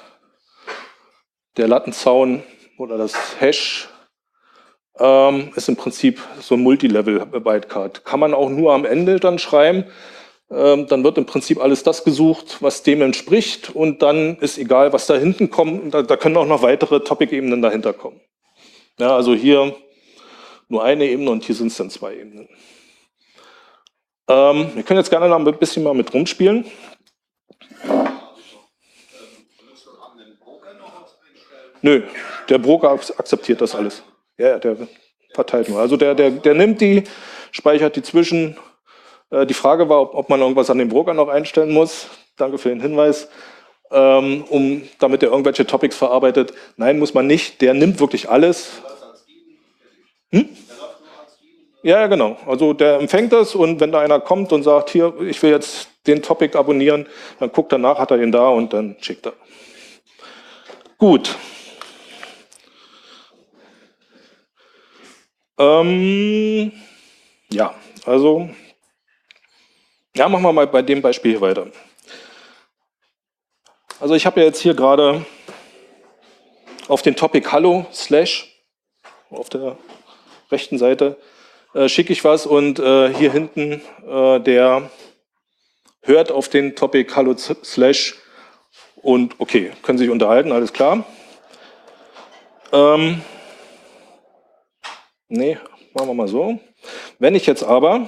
S1: der Lattenzaun oder das Hash ist im Prinzip so ein Multilevel-Wildcard. Kann man auch nur am Ende dann schreiben. Dann wird im Prinzip alles das gesucht, was dem entspricht. Und dann ist egal, was da hinten kommt. Da können auch noch weitere Topic-Ebenen dahinter kommen. Ja, also hier nur eine Ebene und hier sind es dann 2 Ebenen. Wir können jetzt gerne noch ein bisschen mal mit rumspielen. Nö, der Broker akzeptiert das alles. Ja, der verteilt nur. Also der nimmt die, speichert die zwischen. Die Frage war, ob man irgendwas an den Broker noch einstellen muss. Danke für den Hinweis. Damit er irgendwelche Topics verarbeitet. Nein, muss man nicht. Der nimmt wirklich alles. Hm? Ja, genau. Also der empfängt das und wenn da einer kommt und sagt, hier, ich will jetzt den Topic abonnieren, dann guckt er nach, hat er den da und dann schickt er. Gut. Ja, also Ja, machen wir mal bei dem Beispiel hier weiter. Also ich habe ja jetzt hier gerade auf den Topic Hallo Slash auf der rechten Seite schicke ich was und hier hinten der hört auf den Topic Hallo Slash und okay, können sich unterhalten, alles klar. Nee, machen wir mal so. Wenn ich jetzt aber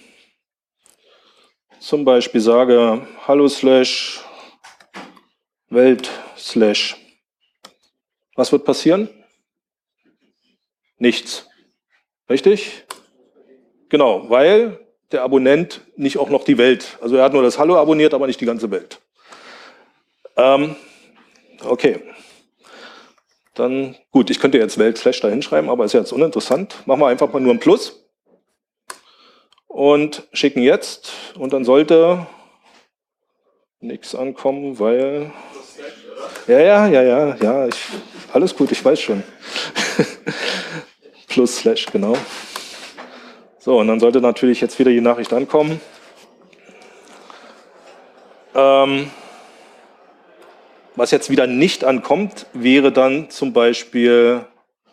S1: zum Beispiel sage Hallo Slash Welt Slash, was wird passieren? Nichts. Richtig? Genau, weil der Abonnent nicht auch noch die Welt, also er hat nur das Hallo abonniert, aber nicht die ganze Welt. Okay. Dann, gut, ich könnte jetzt Welt Slash da hinschreiben, aber ist jetzt uninteressant. Machen wir einfach mal nur ein Plus. Und schicken jetzt. Und dann sollte nichts ankommen, weil... Ja, alles gut, ich weiß schon. Plus Slash, genau. So, und dann sollte natürlich jetzt wieder die Nachricht ankommen. Was jetzt wieder nicht ankommt, wäre dann zum Beispiel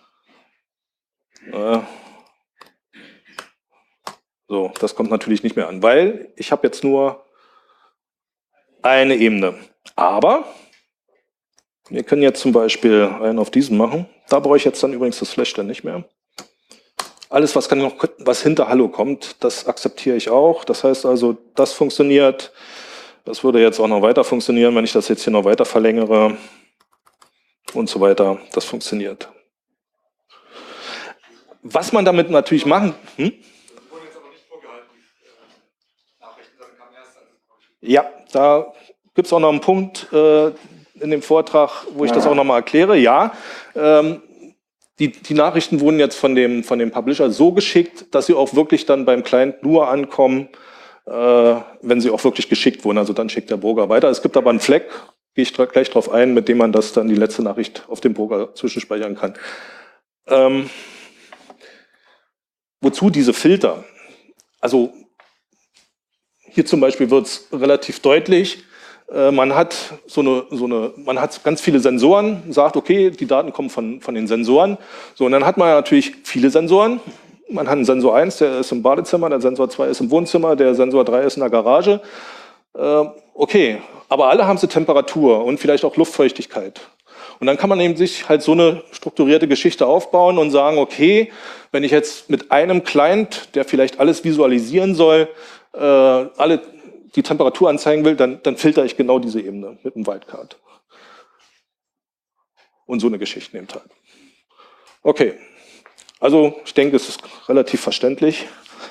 S1: so, das kommt natürlich nicht mehr an, weil ich habe jetzt nur eine Ebene. Aber wir können jetzt zum Beispiel einen auf diesen machen. Da brauche ich jetzt dann übrigens das Slash dann nicht mehr. Alles, was hinter Hallo kommt, das akzeptiere ich auch. Das heißt also, das funktioniert. Das würde jetzt auch noch weiter funktionieren, wenn ich das jetzt hier noch weiter verlängere und so weiter. Das funktioniert. Was man damit natürlich machen... Ja, da gibt es auch noch einen Punkt in dem Vortrag, wo ich das auch nochmal erkläre. Ja, die Nachrichten wurden jetzt von dem Publisher so geschickt, dass sie auch wirklich dann beim Client nur ankommen, wenn sie auch wirklich geschickt wurden. Also dann schickt der Broker weiter. Es gibt aber einen Flag, gehe ich gleich drauf ein, mit dem man das dann die letzte Nachricht auf dem Broker zwischenspeichern kann. Wozu diese Filter? Also hier zum Beispiel wird es relativ deutlich. Man hat man hat ganz viele Sensoren, sagt, okay, die Daten kommen von den Sensoren. So, und dann hat man natürlich viele Sensoren. Man hat einen Sensor 1, der ist im Badezimmer, der Sensor 2 ist im Wohnzimmer, der Sensor 3 ist in der Garage. Okay, aber alle haben sie Temperatur und vielleicht auch Luftfeuchtigkeit. Und dann kann man eben sich halt so eine strukturierte Geschichte aufbauen und sagen, okay, wenn ich jetzt mit einem Client, der vielleicht alles visualisieren soll, alle die Temperatur anzeigen will, dann filter ich genau diese Ebene mit einem Wildcard. Und so eine Geschichte nimmt halt. Okay, also ich denke, es ist relativ verständlich.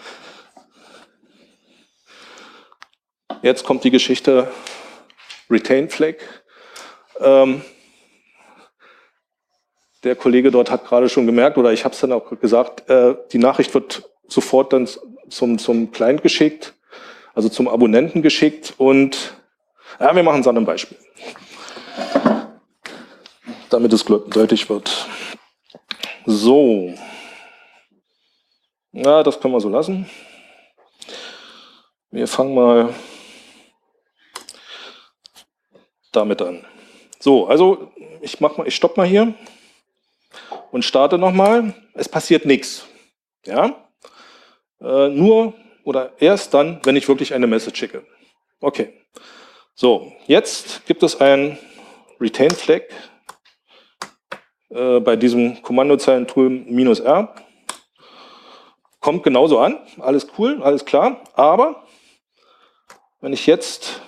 S1: Jetzt kommt die Geschichte Retain Flag. Der Kollege dort hat gerade schon gemerkt, oder ich habe es dann auch gesagt, die Nachricht wird sofort dann zum Client geschickt, also zum Abonnenten geschickt und ja, wir machen es an einem Beispiel, damit es deutlich wird. So, ja, das können wir so lassen. Wir fangen mal damit an. So, also ich stoppe mal hier und starte nochmal. Es passiert nichts. Ja? Nur oder erst dann, wenn ich wirklich eine Message schicke. Okay. So, jetzt gibt es ein Retain Flag bei diesem Kommandozeilentool -R. Kommt genauso an, alles cool, alles klar, aber wenn ich jetzt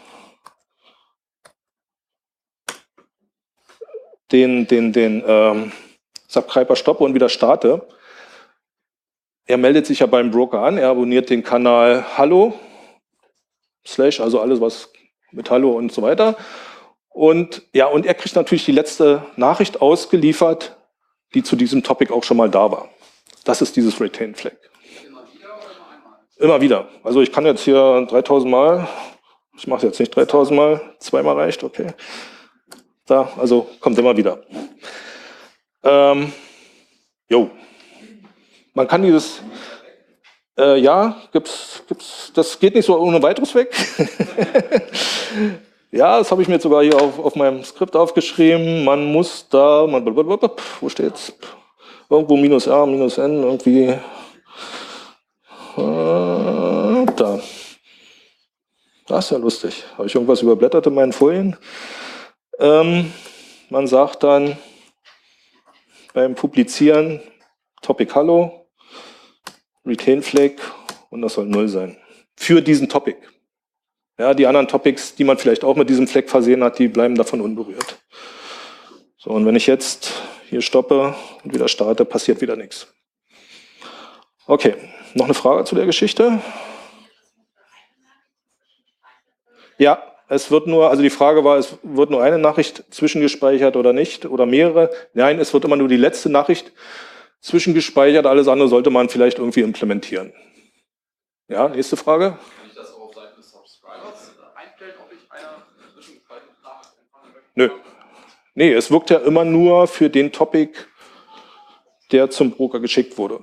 S1: den Subscriber stoppe und wieder starte, er meldet sich ja beim Broker an, er abonniert den Kanal Hallo, Slash, also alles was mit Hallo und so weiter. Und ja, und er kriegt natürlich die letzte Nachricht ausgeliefert, die zu diesem Topic auch schon mal da war. Das ist dieses Retain Flag.
S3: Immer wieder oder nur einmal?
S1: Immer wieder. Also ich kann jetzt hier 3000 Mal, ich mache es jetzt nicht 3000 Mal, zweimal reicht, okay. Da, also kommt immer wieder. Jo. Man kann dieses, Ja, gibt's, das geht nicht so ohne weiteres weg. Ja, das habe ich mir jetzt sogar hier auf meinem Skript aufgeschrieben. Man muss da, wo steht's? Irgendwo minus R, minus N, irgendwie. Da. Das ist ja lustig. Habe ich irgendwas überblättert in meinen Folien? Man sagt dann beim Publizieren Topic Hallo, Retain Flag und das soll 0 sein. Für diesen Topic. Ja, die anderen Topics, die man vielleicht auch mit diesem Flag versehen hat, die bleiben davon unberührt. So, und wenn ich jetzt hier stoppe und wieder starte, passiert wieder nichts. Okay, noch eine Frage zu der Geschichte? Ja, es wird nur, also die Frage war, es wird nur eine Nachricht zwischengespeichert oder nicht oder mehrere. Nein, es wird immer nur die letzte Nachricht zwischengespeichert, alles andere sollte man vielleicht irgendwie implementieren. Ja, nächste Frage.
S4: Kann ich das auch auf Seiten des Subscribers einstellen, ob ich eine zwischengespeicherte Nachricht empfangen möchte?
S1: Nö. Nee, es wirkt ja immer nur für den Topic, der zum Broker geschickt wurde.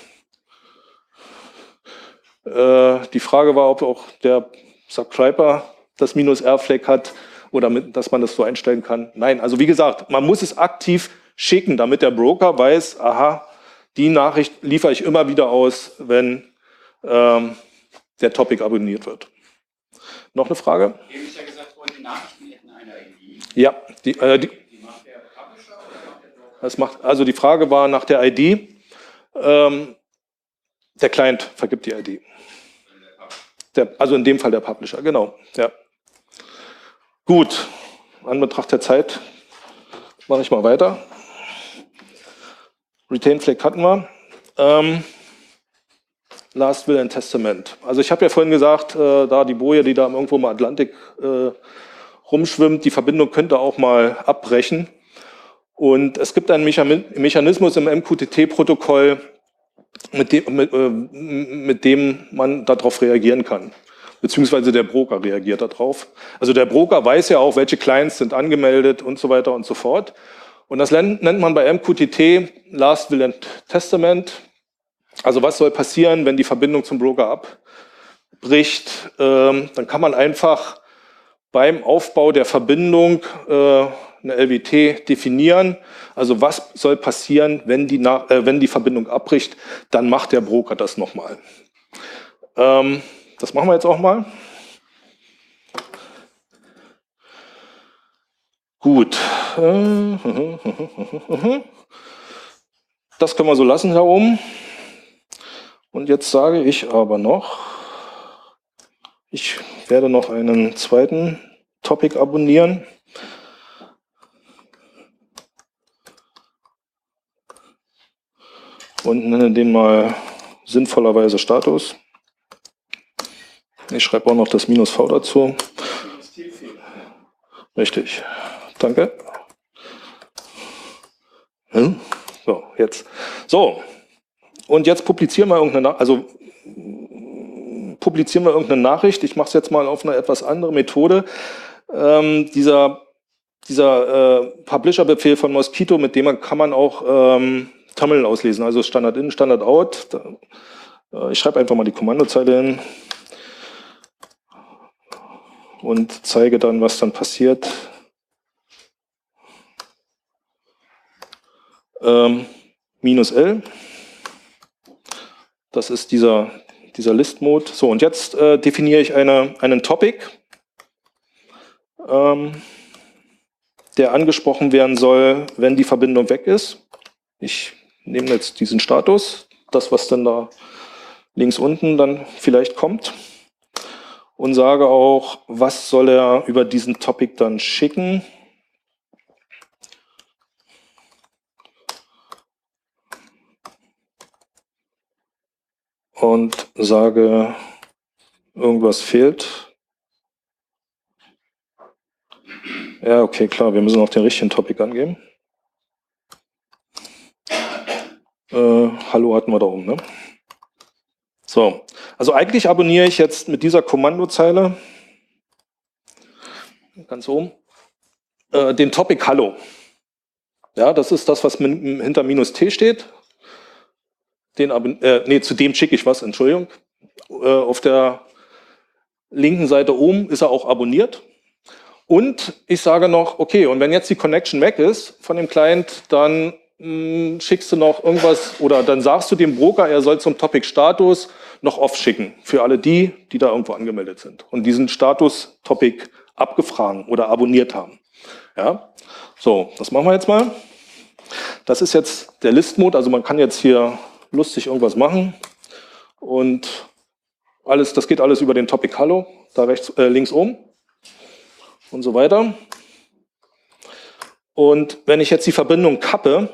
S1: Die Frage war, ob auch der Subscriber das -R-Flag hat oder dass man das so einstellen kann. Nein, also wie gesagt, man muss es aktiv schicken, damit der Broker weiß, aha, die Nachricht liefere ich immer wieder aus, wenn der Topic abonniert wird. Noch eine Frage?
S5: Eben ist ja gesagt worden, die Nachrichten hätten eine ID.
S1: Ja,
S5: Die macht der Publisher oder macht der Broker?
S1: das macht, also die Frage war nach der ID. Der Client vergibt die ID. Also in dem Fall der Publisher, genau. Ja. Gut, an Betracht der Zeit mache ich mal weiter. Retain Flag hatten wir. Last Will and Testament. Also ich habe ja vorhin gesagt, da die Boje, die da irgendwo im Atlantik rumschwimmt, die Verbindung könnte auch mal abbrechen. Und es gibt einen Mechanismus im MQTT-Protokoll, mit dem man darauf reagieren kann. Beziehungsweise der Broker reagiert darauf. Also der Broker weiß ja auch, welche Clients sind angemeldet und so weiter und so fort. Und das nennt man bei MQTT Last Will and Testament. Also was soll passieren, wenn die Verbindung zum Broker abbricht? Dann kann man einfach beim Aufbau der Verbindung eine LWT definieren. Also was soll passieren, wenn die Verbindung abbricht? Dann macht der Broker das nochmal. Das machen wir jetzt auch mal. Gut. Das können wir so lassen da oben. Und jetzt sage ich aber noch, ich werde noch einen zweiten Topic abonnieren. Und nenne den mal sinnvollerweise Status. Ich schreibe auch noch das -V dazu. Richtig. Danke. So, jetzt. So. Und jetzt publizieren wir irgendeine Nachricht. Ich mache es jetzt mal auf eine etwas andere Methode. Dieser Publisher-Befehl von Mosquito, mit dem kann man auch Terminal auslesen, also Standard in, Standard out. Ich schreibe einfach mal die Kommandozeile hin und zeige dann, was dann passiert. -L. Das ist dieser List-Mode. So, und jetzt definiere ich einen Topic, der angesprochen werden soll, wenn die Verbindung weg ist. Ich nehme jetzt diesen Status, das, was dann da links unten dann vielleicht kommt, und sage auch, was soll er über diesen Topic dann schicken. Und sage, irgendwas fehlt. Ja, okay, klar, wir müssen auch den richtigen Topic angeben. Hallo hatten wir da oben, ne? So, also eigentlich abonniere ich jetzt mit dieser Kommandozeile, ganz oben, den Topic Hallo. Ja, das ist das, was hinter -T steht. zu dem schicke ich was, Entschuldigung. Auf der linken Seite oben ist er auch abonniert. Und ich sage noch, okay, und wenn jetzt die Connection weg ist von dem Client, dann schickst du noch irgendwas oder dann sagst du dem Broker, er soll zum Topic Status noch off schicken für alle die da irgendwo angemeldet sind und diesen Status Topic abgefragt oder abonniert haben. Ja, so, das machen wir jetzt mal. Das ist jetzt der List-Mode, also man kann jetzt hier lustig irgendwas machen und das geht alles über den Topic Hallo, da links oben und so weiter. Und wenn ich jetzt die Verbindung kappe,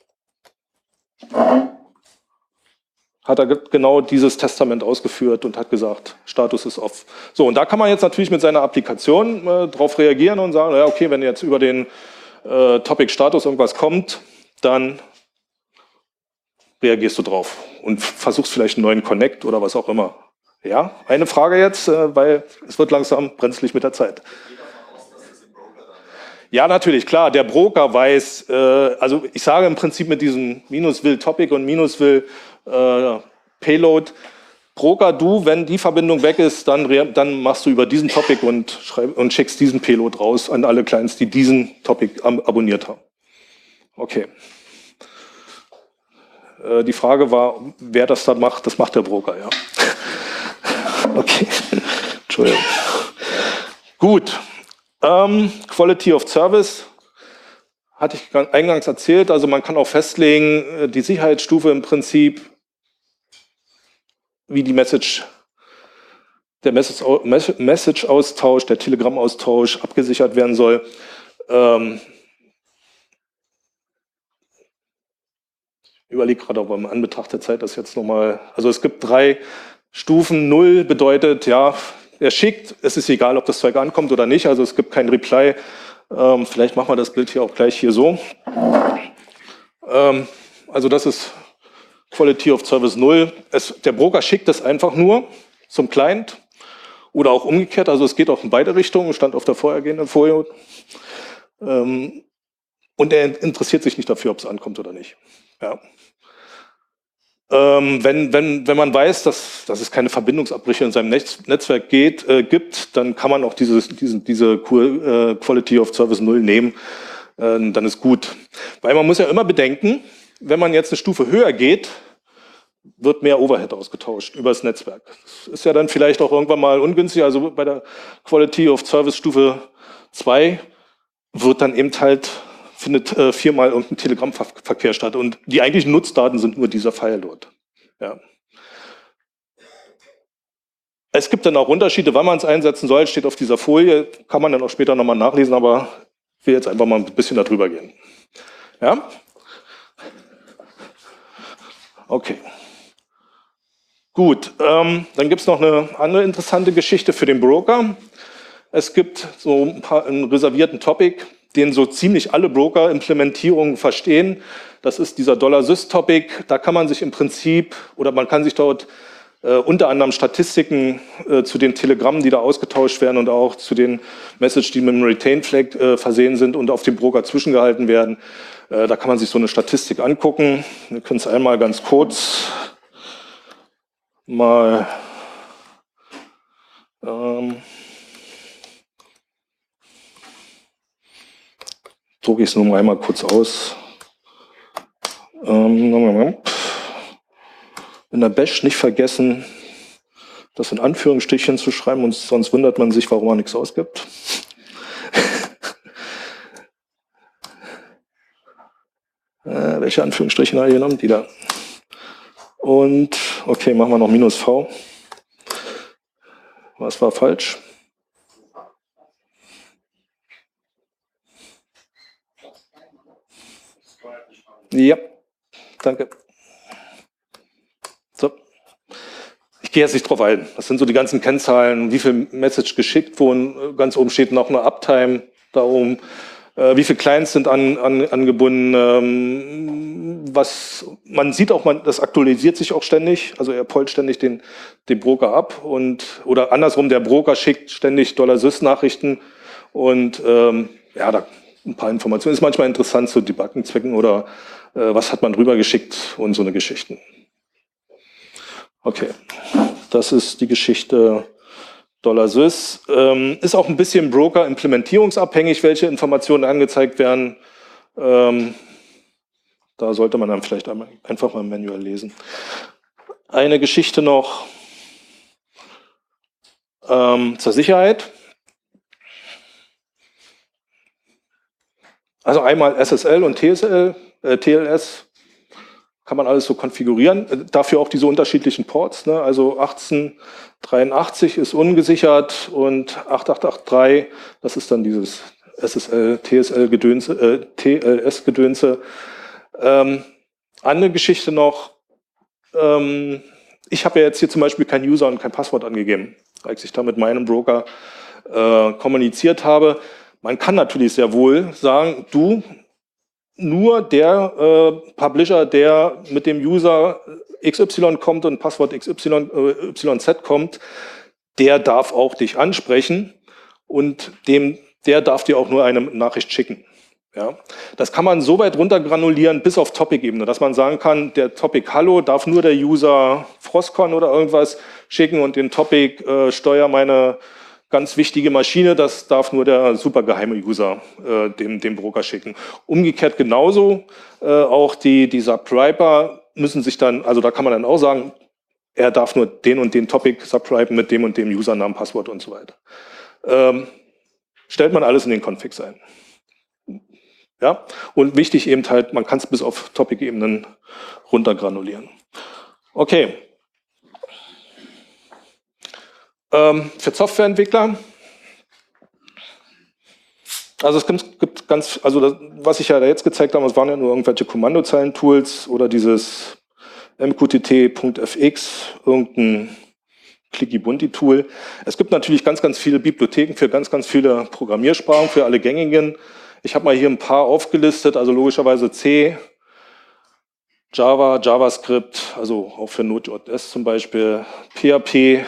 S1: hat er genau dieses Testament ausgeführt und hat gesagt, Status ist off. So, und da kann man jetzt natürlich mit seiner Applikation drauf reagieren und sagen, ja, okay, wenn jetzt über den Topic Status irgendwas kommt, dann reagierst du drauf und versuchst vielleicht einen neuen Connect oder was auch immer. Ja, eine Frage jetzt, weil es wird langsam brenzlig mit der Zeit. Ja, natürlich, klar, der Broker weiß, also ich sage im Prinzip mit diesem -will Topic und -will Payload, Broker, wenn die Verbindung weg ist, dann machst du über diesen Topic und schickst diesen Payload raus an alle Clients, die diesen Topic abonniert haben. Okay. Die Frage war, wer das dann macht, das macht der Broker, ja. Okay, Entschuldigung. Gut. Quality of Service hatte ich eingangs erzählt, also man kann auch festlegen, die Sicherheitsstufe im Prinzip, wie die der Message-Austausch, der Telegram-Austausch abgesichert werden soll. Ich überlege gerade, ob man in Anbetracht der Zeit das jetzt nochmal, also es gibt 3 Stufen. 0 bedeutet, ja, er schickt, es ist egal, ob das Zeug ankommt oder nicht, also es gibt kein Reply. Vielleicht machen wir das Bild hier auch gleich hier so. Also das ist Quality of Service 0. Der Broker schickt es einfach nur zum Client oder auch umgekehrt, also es geht auch in beide Richtungen, stand auf der vorhergehenden Folie. Und er interessiert sich nicht dafür, ob es ankommt oder nicht. Ja. Wenn man weiß, dass es keine Verbindungsabbrüche in seinem Netzwerk gibt, dann kann man auch diese Quality of Service 0 nehmen, dann ist gut. Weil man muss ja immer bedenken, wenn man jetzt eine Stufe höher geht, wird mehr Overhead ausgetauscht über das Netzwerk. Das ist ja dann vielleicht auch irgendwann mal ungünstig, also bei der Quality of Service Stufe 2 wird dann eben halt findet 4-mal irgendein Telegram-Verkehr statt und die eigentlichen Nutzdaten sind nur dieser File dort. Ja. Es gibt dann auch Unterschiede, wann man es einsetzen soll, steht auf dieser Folie, kann man dann auch später nochmal nachlesen, aber ich will jetzt einfach mal ein bisschen darüber gehen. Ja? Okay. Gut, dann gibt es noch eine andere interessante Geschichte für den Broker. Es gibt so einen reservierten Topic, den so ziemlich alle Broker-Implementierungen verstehen. Das ist dieser $sys-Topic. Da kann man sich im Prinzip, oder man kann sich dort unter anderem Statistiken zu den Telegrammen, die da ausgetauscht werden und auch zu den Messages, die mit dem Retain-Flag versehen sind und auf dem Broker zwischengehalten werden. Da kann man sich so eine Statistik angucken. Wir können es einmal ganz kurz mal drucke ich es nur mal einmal kurz aus. In der Bash nicht vergessen, das in Anführungsstrichen zu schreiben, und sonst wundert man sich, warum man nichts ausgibt. Welche Anführungsstriche habe ich genommen? Die da. Und, okay, machen wir noch -v. Was war falsch? Ja, danke. So. Ich gehe jetzt nicht drauf ein. Das sind so die ganzen Kennzahlen, wie viel Message geschickt wurden. Ganz oben steht noch eine Uptime da oben. Wie viele Clients sind angebunden. Was man sieht auch, das aktualisiert sich auch ständig. Also er pollt ständig den Broker ab oder andersrum, der Broker schickt ständig $sys-Nachrichten und ja, da ein paar Informationen. Ist manchmal interessant zu Debugging-Zwecken oder was hat man rübergeschickt und so eine Geschichten. Okay, das ist die Geschichte $Sys. Ist auch ein bisschen Broker-implementierungsabhängig, welche Informationen angezeigt werden. Da sollte man dann vielleicht einfach mal manuell lesen. Eine Geschichte noch zur Sicherheit. Also einmal SSL und TLS kann man alles so konfigurieren. Dafür auch diese unterschiedlichen Ports. Ne? Also 1883 ist ungesichert und 8883, das ist dann dieses SSL, TSL-Gedönse, TLS-Gedönse. Andere Geschichte noch, ich habe ja jetzt hier zum Beispiel kein User und kein Passwort angegeben, als ich da mit meinem Broker kommuniziert habe. Man kann natürlich sehr wohl sagen, du, nur der Publisher, der mit dem User XY kommt und Passwort YZ kommt, der darf auch dich ansprechen und der darf dir auch nur eine Nachricht schicken. Ja, das kann man so weit runtergranulieren bis auf Topic-Ebene, dass man sagen kann, der Topic Hallo darf nur der User Frostcon oder irgendwas schicken und den Topic Steuer meine ganz wichtige Maschine, das darf nur der supergeheime User dem Broker schicken. Umgekehrt genauso, auch die Subscriber müssen sich dann, also da kann man dann auch sagen, er darf nur den und den Topic subscriben mit dem und dem Usernamen, Passwort und so weiter. Stellt man alles in den Configs ein. Ja? Und wichtig eben halt, man kann es bis auf Topic-Ebenen runtergranulieren. Okay. Für Softwareentwickler. Also es gibt ganz, also das, was ich ja jetzt gezeigt habe, das waren ja nur irgendwelche Kommandozeilen-Tools oder dieses mqtt.fx, irgendein Clicky-Bunti-Tool. Es gibt natürlich ganz, ganz viele Bibliotheken für ganz, ganz viele Programmiersprachen, für alle gängigen. Ich habe mal hier ein paar aufgelistet, also logischerweise C, Java, JavaScript, also auch für Node.js zum Beispiel, PHP,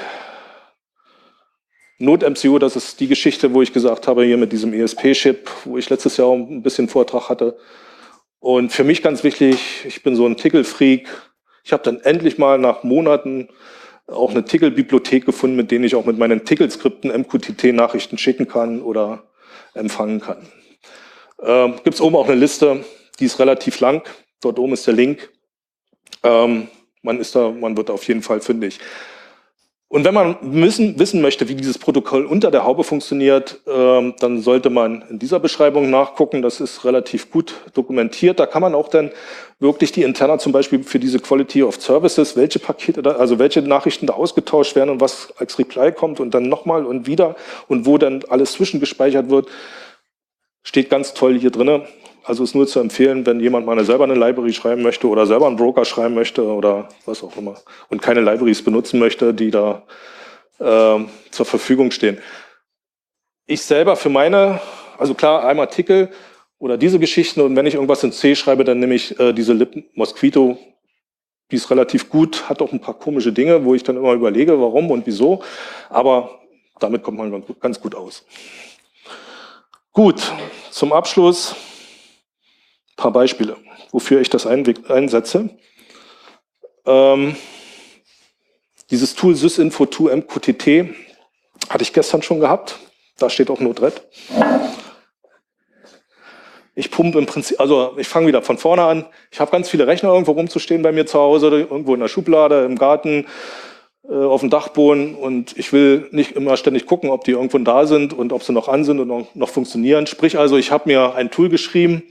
S1: NodeMCU, das ist die Geschichte, wo ich gesagt habe, hier mit diesem ESP-Chip, wo ich letztes Jahr auch ein bisschen Vortrag hatte. Und für mich ganz wichtig, ich bin so ein Tickel-Freak. Ich habe dann endlich mal nach Monaten auch eine Tickel-Bibliothek gefunden, mit denen ich auch mit meinen Tickel-Skripten MQTT-Nachrichten schicken kann oder empfangen kann. Gibt es oben auch eine Liste, die ist relativ lang. Dort oben ist der Link. Man wird auf jeden Fall fündig. Und wenn man wissen möchte, wie dieses Protokoll unter der Haube funktioniert, dann sollte man in dieser Beschreibung nachgucken. Das ist relativ gut dokumentiert. Da kann man auch dann wirklich die Interna zum Beispiel für diese Quality of Services, welche Pakete, also welche Nachrichten da ausgetauscht werden und was als Reply kommt und dann nochmal und wieder und wo dann alles zwischengespeichert wird, steht ganz toll hier drin. Also ist nur zu empfehlen, wenn jemand mal selber eine Library schreiben möchte oder selber einen Broker schreiben möchte oder was auch immer und keine Libraries benutzen möchte, die da zur Verfügung stehen. Ich selber für meine, also klar, einmal Artikel oder diese Geschichten und wenn ich irgendwas in C schreibe, dann nehme ich diese libmosquito, die ist relativ gut, hat auch ein paar komische Dinge, wo ich dann immer überlege, warum und wieso, aber damit kommt man ganz gut aus. Gut, zum Abschluss ein paar Beispiele, wofür ich das einsetze. Dieses Tool sysinfo2 MQTT hatte ich gestern schon gehabt. Da steht auch Node-RED. Ich pumpe im Prinzip, also ich fange wieder von vorne an. Ich habe ganz viele Rechner irgendwo rumzustehen bei mir zu Hause, irgendwo in der Schublade, im Garten, auf dem Dachboden und ich will nicht immer ständig gucken, ob die irgendwo da sind und ob sie noch an sind und noch funktionieren. Sprich also, ich habe mir ein Tool geschrieben,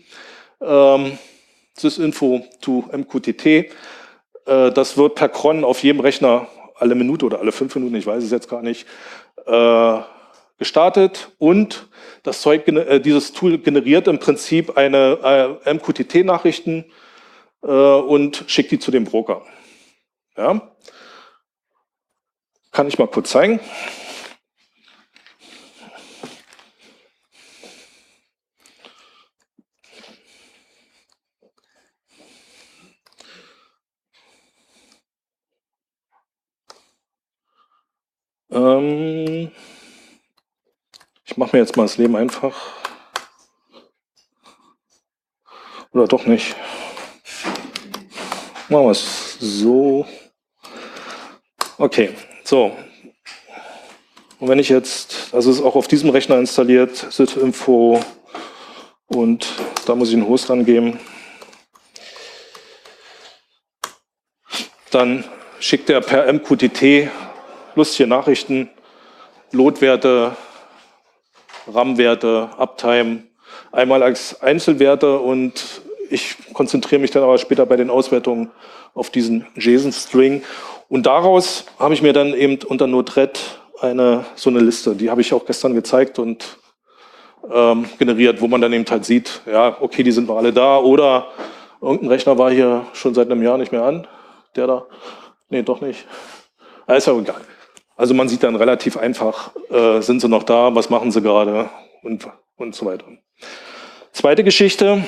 S1: sysinfo2 MQTT. Das wird per Cron auf jedem Rechner alle Minute oder alle 5 Minuten, ich weiß es jetzt gar nicht, gestartet und das dieses Tool generiert im Prinzip eine MQTT-Nachrichten und schickt die zu dem Broker. Ja? Kann ich mal kurz zeigen. Ich mache mir jetzt mal das Leben einfach. Oder doch nicht. Machen wir es so. Okay, so. Und wenn ich jetzt, also es ist auch auf diesem Rechner installiert, SysInfo, und da muss ich einen Host angeben. Dann schickt er per MQTT lustige Nachrichten, Loadwerte, RAM-Werte, Uptime, einmal als Einzelwerte, und ich konzentriere mich dann aber später bei den Auswertungen auf diesen JSON-String. Und daraus habe ich mir dann eben unter Node-RED so eine Liste, die habe ich auch gestern gezeigt und generiert, wo man dann eben halt sieht, ja, okay, die sind noch alle da, oder irgendein Rechner war hier schon seit einem Jahr nicht mehr an, der da, nee, doch nicht. Ist ja egal. Also man sieht dann relativ einfach, sind sie noch da, was machen sie gerade und so weiter. Zweite Geschichte.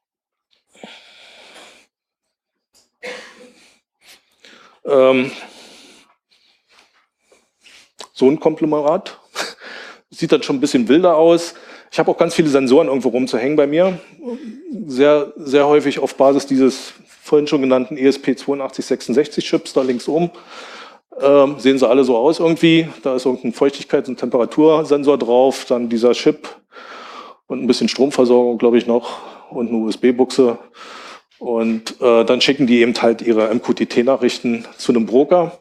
S1: So ein Konglomerat. Sieht dann schon ein bisschen wilder aus. Ich habe auch ganz viele Sensoren irgendwo rumzuhängen bei mir. Sehr, sehr häufig auf Basis dieses vorhin schon genannten ESP8266-Chips da links oben. Sehen sie alle so aus irgendwie. Da ist irgendein Feuchtigkeits- und Temperatursensor drauf, dann dieser Chip und ein bisschen Stromversorgung, glaube ich, noch, und eine USB-Buchse. Und dann schicken die eben halt ihre MQTT-Nachrichten zu einem Broker.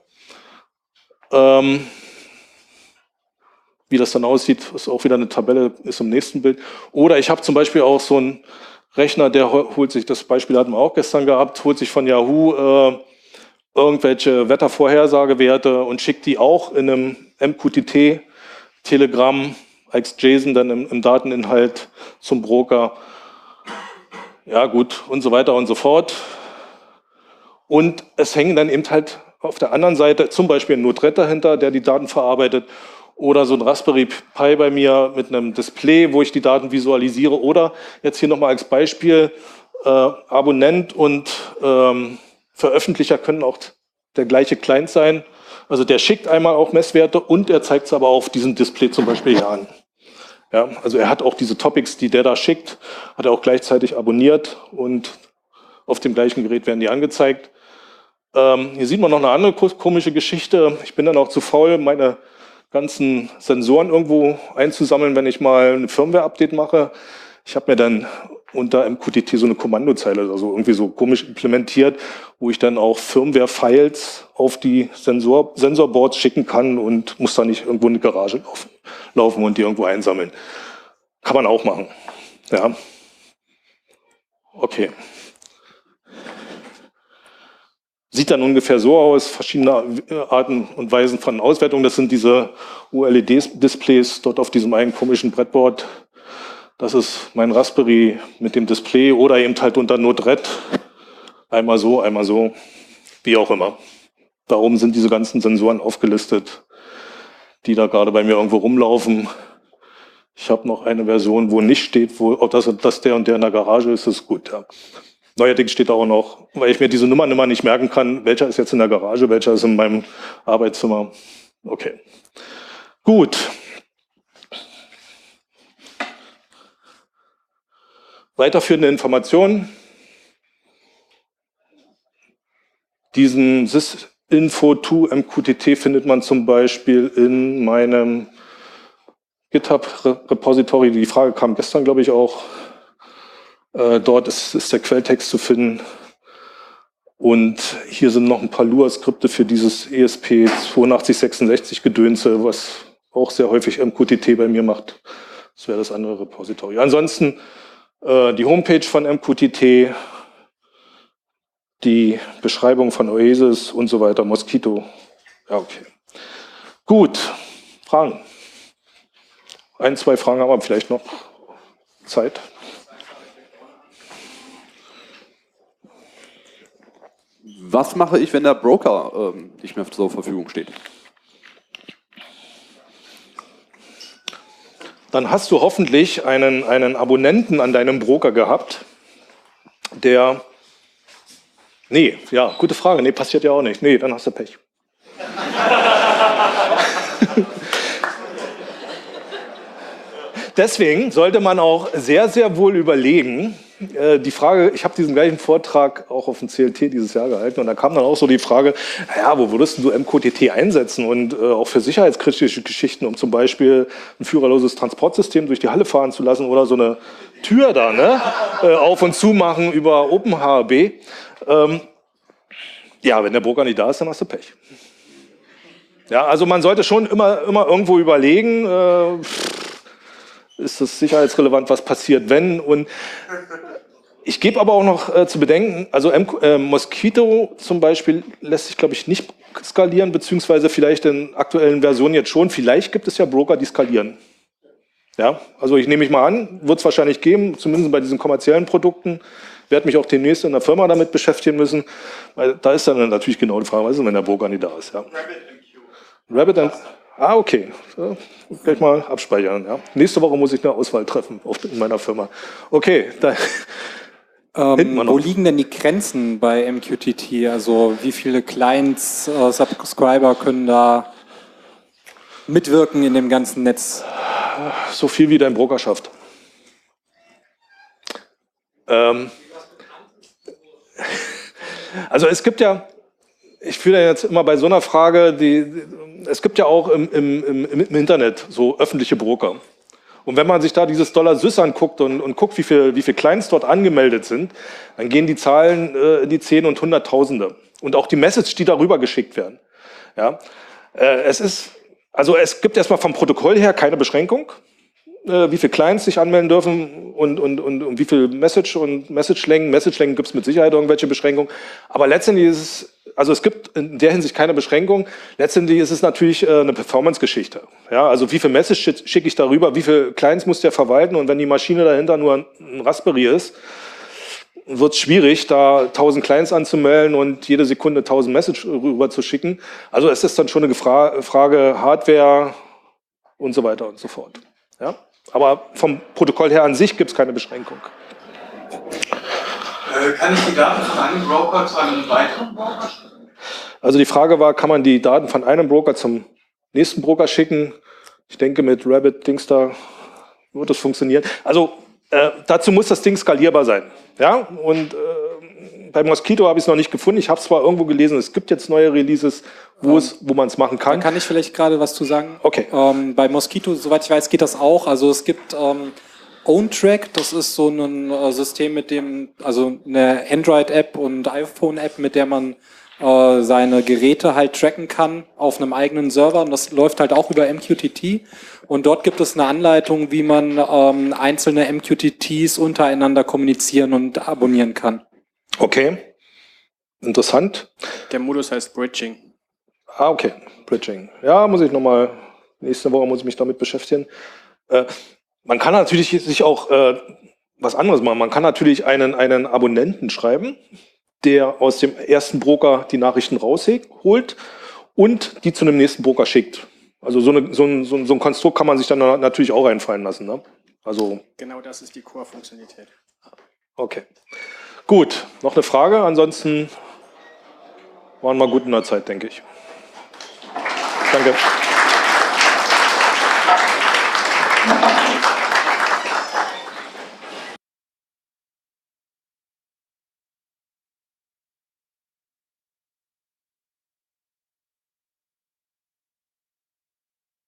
S1: Wie das dann aussieht, ist auch wieder eine Tabelle, ist im nächsten Bild. Oder ich habe zum Beispiel auch so einen Rechner, der holt sich, das Beispiel hatten wir auch gestern gehabt, holt sich von Yahoo irgendwelche Wettervorhersagewerte und schickt die auch in einem MQTT-Telegramm als JSON dann im Dateninhalt zum Broker. Ja gut, und so weiter und so fort. Und es hängen dann eben halt auf der anderen Seite zum Beispiel ein Node-RED dahinter, der die Daten verarbeitet, oder so ein Raspberry Pi bei mir mit einem Display, wo ich die Daten visualisiere, oder jetzt hier nochmal als Beispiel, Abonnent und Veröffentlicher können auch der gleiche Client sein. Also der schickt einmal auch Messwerte und er zeigt es aber auf diesem Display zum Beispiel hier an. Ja, also er hat auch diese Topics, die der da schickt, hat er auch gleichzeitig abonniert und auf dem gleichen Gerät werden die angezeigt. Hier sieht man noch eine andere komische Geschichte. Ich bin dann auch zu faul, meine ganzen Sensoren irgendwo einzusammeln, wenn ich mal ein Firmware-Update mache. Ich habe mir dann unter MQTT so eine Kommandozeile, also irgendwie so komisch implementiert, wo ich dann auch Firmware-Files auf die Sensorboards schicken kann und muss da nicht irgendwo in die Garage laufen und die irgendwo einsammeln. Kann man auch machen. Ja. Okay. Sieht dann ungefähr so aus, verschiedene Arten und Weisen von Auswertung. Das sind diese OLED-Displays dort auf diesem einen komischen Brettboard. Das ist mein Raspberry mit dem Display oder eben halt unter Node-RED. Einmal so, wie auch immer. Da oben sind diese ganzen Sensoren aufgelistet, die da gerade bei mir irgendwo rumlaufen. Ich habe noch eine Version, wo nicht steht, ob das der und der in der Garage ist, ist gut. Ja. Neuerdings steht da auch noch, weil ich mir diese Nummern immer nicht merken kann, welcher ist jetzt in der Garage, welcher ist in meinem Arbeitszimmer. Okay. Gut. Weiterführende Informationen. Diesen SysInfo2 MQTT findet man zum Beispiel in meinem GitHub-Repository. Die Frage kam gestern, glaube ich, auch. Dort ist der Quelltext zu finden. Und hier sind noch ein paar Lua-Skripte für dieses ESP8266-Gedönse, was auch sehr häufig MQTT bei mir macht. Das wäre das andere Repository. Ansonsten die Homepage von MQTT, die Beschreibung von Oasis und so weiter, Mosquito. Ja, okay. Gut, Fragen? Ein, zwei Fragen haben wir vielleicht noch Zeit.
S4: Was mache ich, wenn der Broker nicht mehr zur Verfügung steht?
S1: Dann hast du hoffentlich einen Abonnenten an deinem Broker gehabt, der... Nee, ja, gute Frage. Nee, passiert ja auch nicht. Nee, dann hast du Pech. deswegen sollte man auch sehr, sehr wohl überlegen, die Frage, ich habe diesen gleichen Vortrag auch auf dem CLT dieses Jahr gehalten und da kam dann auch so die Frage, naja, wo würdest du MQTT einsetzen und auch für sicherheitskritische Geschichten, um zum Beispiel ein führerloses Transportsystem durch die Halle fahren zu lassen oder so eine Tür da auf und zu machen über OpenHB. Ja, wenn der Broker nicht da ist, dann hast du Pech. Ja, also man sollte schon immer irgendwo überlegen, ist es sicherheitsrelevant, was passiert, wenn. Und ich gebe aber auch noch zu bedenken, also Mosquito zum Beispiel lässt sich, glaube ich, nicht skalieren, beziehungsweise vielleicht in aktuellen Versionen jetzt schon. Vielleicht gibt es ja Broker, die skalieren. Ja, also ich nehme mich mal an, wird es wahrscheinlich geben, zumindest bei diesen kommerziellen Produkten. Werde mich auch demnächst in der Firma damit beschäftigen müssen. Weil da ist dann natürlich genau die Frage, was ist, wenn der Broker nicht da ist. Ja. RabbitMQ. Okay. So, gleich mal abspeichern. Ja. Nächste Woche muss ich eine Auswahl treffen in meiner Firma. Okay.
S6: Wo liegen denn die Grenzen bei MQTT? Also wie viele Clients, Subscriber können da mitwirken in dem ganzen Netz?
S1: So viel wie dein Broker schafft. Also es gibt ja, ich fühle ja jetzt immer bei so einer Frage, es gibt ja auch im Internet so öffentliche Broker. Und wenn man sich da dieses $sys anguckt und guckt, wie viel Clients dort angemeldet sind, dann gehen die Zahlen in die Zehn- und Hunderttausende. Und auch die Message, die darüber geschickt werden. Ja, es gibt erstmal vom Protokoll her keine Beschränkung, wie viele Clients sich anmelden dürfen und wie viel Message-Längen. Message-Längen gibt es mit Sicherheit irgendwelche Beschränkungen. Aber letztendlich ist es, also es gibt in der Hinsicht keine Beschränkung. Letztendlich ist es natürlich eine Performance-Geschichte. Ja, also wie viel Message schicke ich darüber, wie viele Clients muss der verwalten und wenn die Maschine dahinter nur ein Raspberry ist, wird es schwierig, da 1000 Clients anzumelden und jede Sekunde 1000 Message rüber zu schicken. Also es ist dann schon eine Frage Hardware und so weiter und so fort. Ja? Aber vom Protokoll her an sich gibt es keine Beschränkung.
S4: Kann ich die Daten von einem Broker zu einem weiteren Broker schicken?
S1: Also die Frage war, kann man die Daten von einem Broker zum nächsten Broker schicken? Ich denke, mit Rabbit-Dings da wird das funktionieren. Also dazu muss das Ding skalierbar sein. Ja? Und bei Mosquito habe ich es noch nicht gefunden. Ich habe es zwar irgendwo gelesen, es gibt jetzt neue Releases, wo man es machen kann.
S6: Da kann ich vielleicht gerade was zu sagen.
S1: Okay.
S6: Bei Mosquito, soweit ich weiß, geht das auch. Also es gibt OwnTrack, das ist so ein System, mit dem, also eine Android-App und iPhone-App, mit der man seine Geräte halt tracken kann auf einem eigenen Server und das läuft halt auch über MQTT und dort gibt es eine Anleitung, wie man einzelne MQTTs untereinander kommunizieren und abonnieren kann.
S1: Okay, interessant.
S7: Der Modus heißt Bridging.
S1: Okay, Bridging. Ja, nächste Woche muss ich mich damit beschäftigen. Man kann natürlich sich auch was anderes machen. Man kann natürlich einen Abonnenten schreiben, der aus dem ersten Broker die Nachrichten rausholt und die zu einem nächsten Broker schickt. Also so ein Konstrukt kann man sich dann natürlich auch einfallen lassen. Ne? Also,
S7: Genau das ist die Core-Funktionalität.
S1: okay. Gut, noch eine Frage? Ansonsten waren wir gut in der Zeit, denke ich. Danke.